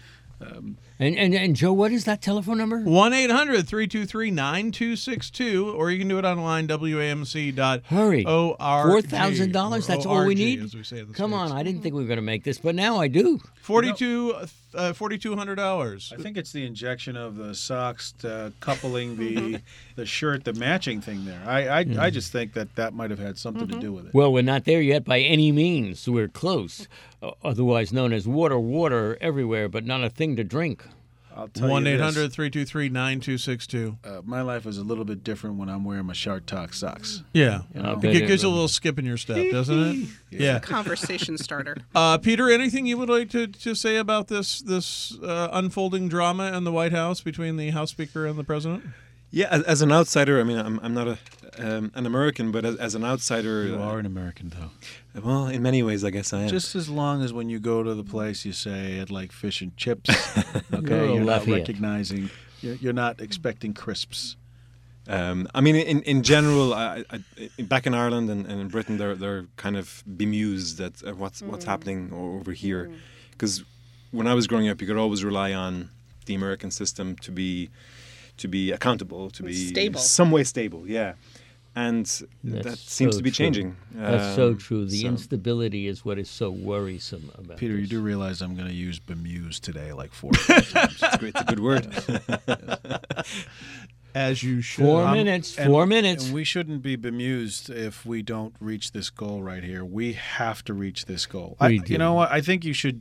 And, and and Joe, what is that telephone number? one eight hundred three two three nine two six two, or you can do it online, W A M C dot org. Hurry. Four Four thousand dollars. That's all we need. As we say in the Come States. on, I didn't think we were going to make this, but now I do. Forty-two, uh, forty-two hundred dollars. I think it's the injection of the socks uh, coupling the the shirt, the matching thing there. I I, I just think that that might have had something to do with it. Well, we're not there yet by any means. We're close, uh, otherwise known as water, water everywhere, but not a thing to drink. I'll tell One you eight this, hundred three two three nine two six two. uh, my life is a little bit different when I'm wearing my Shark Talk socks. Yeah, I'll it bet gives it- you a little skip in your step, doesn't it? Yeah. Conversation starter. Uh, Peter, anything you would like to, to say about this this uh, unfolding drama in the White House between the House Speaker and the President? Yeah, as, as an outsider, I mean, I'm, I'm not a um, an American, but as, as an outsider, You uh, are an American, though. well, in many ways, I guess I am. Just as long as when you go to the place you say, I'd like fish and chips, You're okay, a you're not Lafayette. recognizing, you're, you're not expecting crisps. Um, I mean, in, in general, I, I, back in Ireland and, and in Britain, they're they're kind of bemused at uh, what's what's happening o- over here, because when I was growing up, you could always rely on the American system to be to be accountable, to be Stable. some way stable. Yeah, and That's that seems so to be true. changing. That's so Um, true. The so- instability is what is so worrisome about Peter, you this. do realize I'm going to use bemused today like four or five times. It's, great, it's a good word. As you should. Four Um, minutes. and- Four minutes. And we shouldn't be bemused if we don't reach this goal right here. We have to reach this goal. I, We do. You know what? I think you should.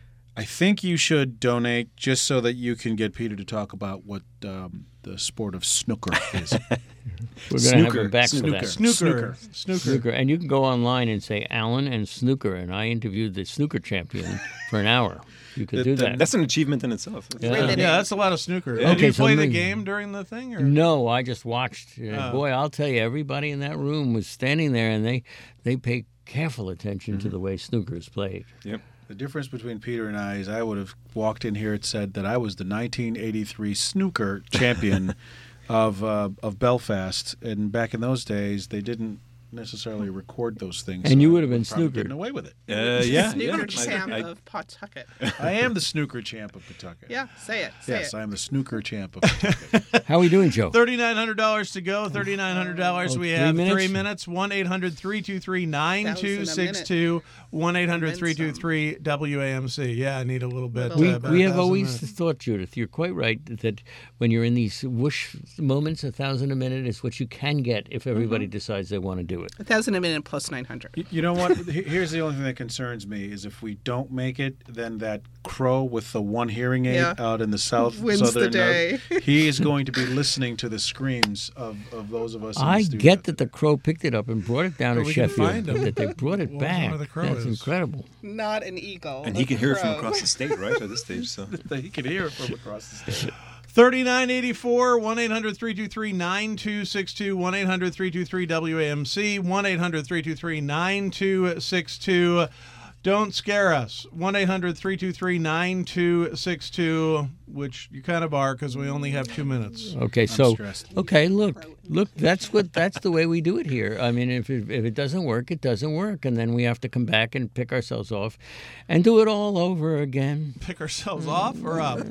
I think you should donate just so that you can get Peter to talk about what um, the sport of snooker is. We're going to have Snooker. him back Snooker. for that. Snooker. Snooker. Snooker. Snooker. And you can go online and say Allen and Snooker, and I interviewed the snooker champion for an hour. You could The- do the- that. That's an achievement in itself. Yeah. Riveting. Yeah, that's a lot of snooker. Did Okay, you so play the maybe- game during the thing? Or? No, I just watched. Uh, Oh. Boy, I'll tell you, everybody in that room was standing there, and they they pay careful attention Mm-hmm. to the way snooker is played. Yep. The difference between Peter and I is I would have walked in here and said that I was the nineteen eighty-three snooker champion of uh, of Belfast, and back in those days they didn't necessarily record those things. And so you I would have been probably snookered. getting away with it. Uh, yeah. Snooker yeah. champ I- I- of Pawtucket. I am the snooker champ of Pawtucket. Yeah, say it. Say Yes, it. I am the snooker champ of Pawtucket. How are we doing, Joe? Thirty-nine hundred dollars to go. Thirty-nine hundred dollars. Oh, we three have minutes? three minutes. One eight hundred three two three nine two six two. One eight hundred three two three W A M C. Yeah, I need a little bit. Little- We, uh, about we a have thousand always minutes. thought, Judith, you're quite right, that when you're in these whoosh moments, a thousand a minute is what you can get if everybody Mm-hmm. decides they want to do it. A thousand a minute plus nine hundred. You- You know what? He- Here's the only thing that concerns me is if we don't make it, then that crow with the one hearing aid Yeah. out in the south Wins the southern day. note, he is going to be listening to the screams of, of those of us. In I the studio. get that the crow picked it up and brought it down But to we can Sheffield, find but him. that they brought it We'll back. know where the crow That's is. incredible. Not an eagle. And he can hear it from Crow. across the state, right, at this stage. So He can hear it from across the state. thirty-nine eighty-four. One eight hundred three two three nine two six two. One eight hundred three two three W A M C. One eight hundred three two three nine two six two. Don't scare us. One eight hundred three two three nine two six two, which you kind of are because we only have two minutes. Okay, so stressed. okay, look, look, that's what that's the way we do it here. I mean, if it, if it doesn't work, it doesn't work, and then we have to come back and pick ourselves off, and do it all over again. Pick ourselves off or up?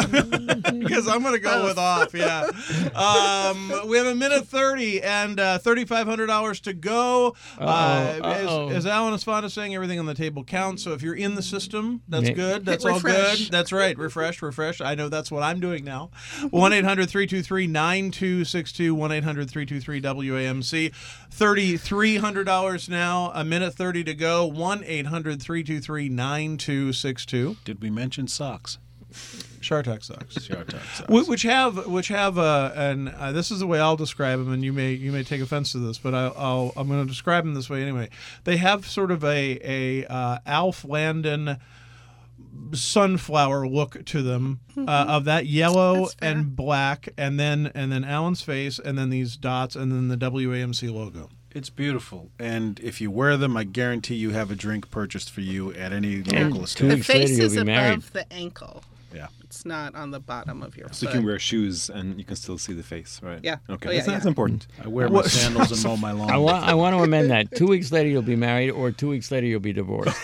Because I'm going to go with off, yeah. Um, we have a minute thirty and uh, thirty-five hundred dollars to go. Uh, Uh-oh, as, uh-oh. as Alan is fond of saying, everything on the table counts. So if you're in the system, that's Yeah. good. That's Hit all refresh. good. That's right. Refresh, refresh. I know that's what I'm doing now. one eight hundred three two three nine two six two. one eight hundred three two three W A M C. thirty-three hundred dollars now. A minute thirty to go. one eight hundred three two three nine two six two. Did we mention socks? Shartak socks. Shartak socks. Wh- Which have, which have, uh, and uh, this is the way I'll describe them, and you may, you may take offense to this, but I'll, I'll I'm going to describe them this way anyway. They have sort of a, a uh, Alf Landon sunflower look to them, uh, of that yellow That's fair. and black, and then and then Alan's face, and then these dots, and then the W A M C logo. It's beautiful, and if you wear them, I guarantee you have a drink purchased for you at any local two estate. The weeks later, face you'll is be above married. the ankle. Yeah. It's not on the bottom of your So you foot. can wear shoes and you can still see the face, right? Yeah. Okay, Oh, yeah, that's, that's yeah. important. I wear my What- sandals and mow my lawn. I want, I want to amend that. Two weeks later, you'll be married, or two weeks later, you'll be divorced.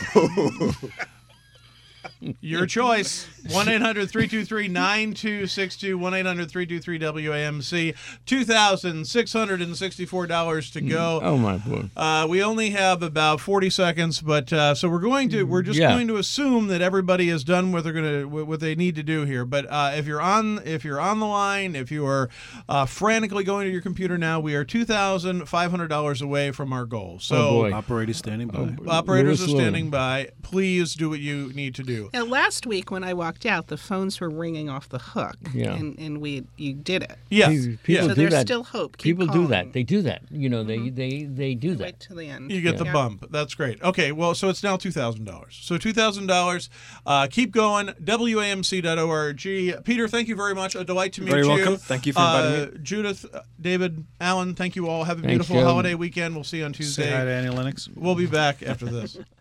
Your choice. one eight hundred three two three nine two six two, one eight hundred three two three W A M C. two thousand six hundred sixty-four dollars to go. Oh, my boy. Uh, we only have about forty seconds, but uh, so we're going to we're just Yeah. going to assume that everybody has done what they're going to what they need to do here. But uh, if you're on if you're on the line, if you are uh, frantically going to your computer now, we are two thousand five hundred dollars away from our goal. So Oh, boy. Operator standing by. operators Lewis are Lewin. standing by. Please do what you need to do. Now, last week when I walked out, the phones were ringing off the hook. Yeah. And, and we you did it. Yes. People, Yeah. people So do there's that. still hope. Keep People do calling. that. They do that. You know, they they they do that. Wait till the end. You get the Yeah. bump. That's great. Okay, well, so it's now two thousand dollars. So two thousand dollars. Uh, keep going. W A M C dot org. Peter, thank you very much. A delight to meet Very you. welcome. Thank you for inviting uh, Judith, uh, David, Alan, thank you all. Have a Thanks, beautiful Joe. holiday weekend. We'll see you on Say hi Tuesday. to Annie Lennox. We'll be back after this.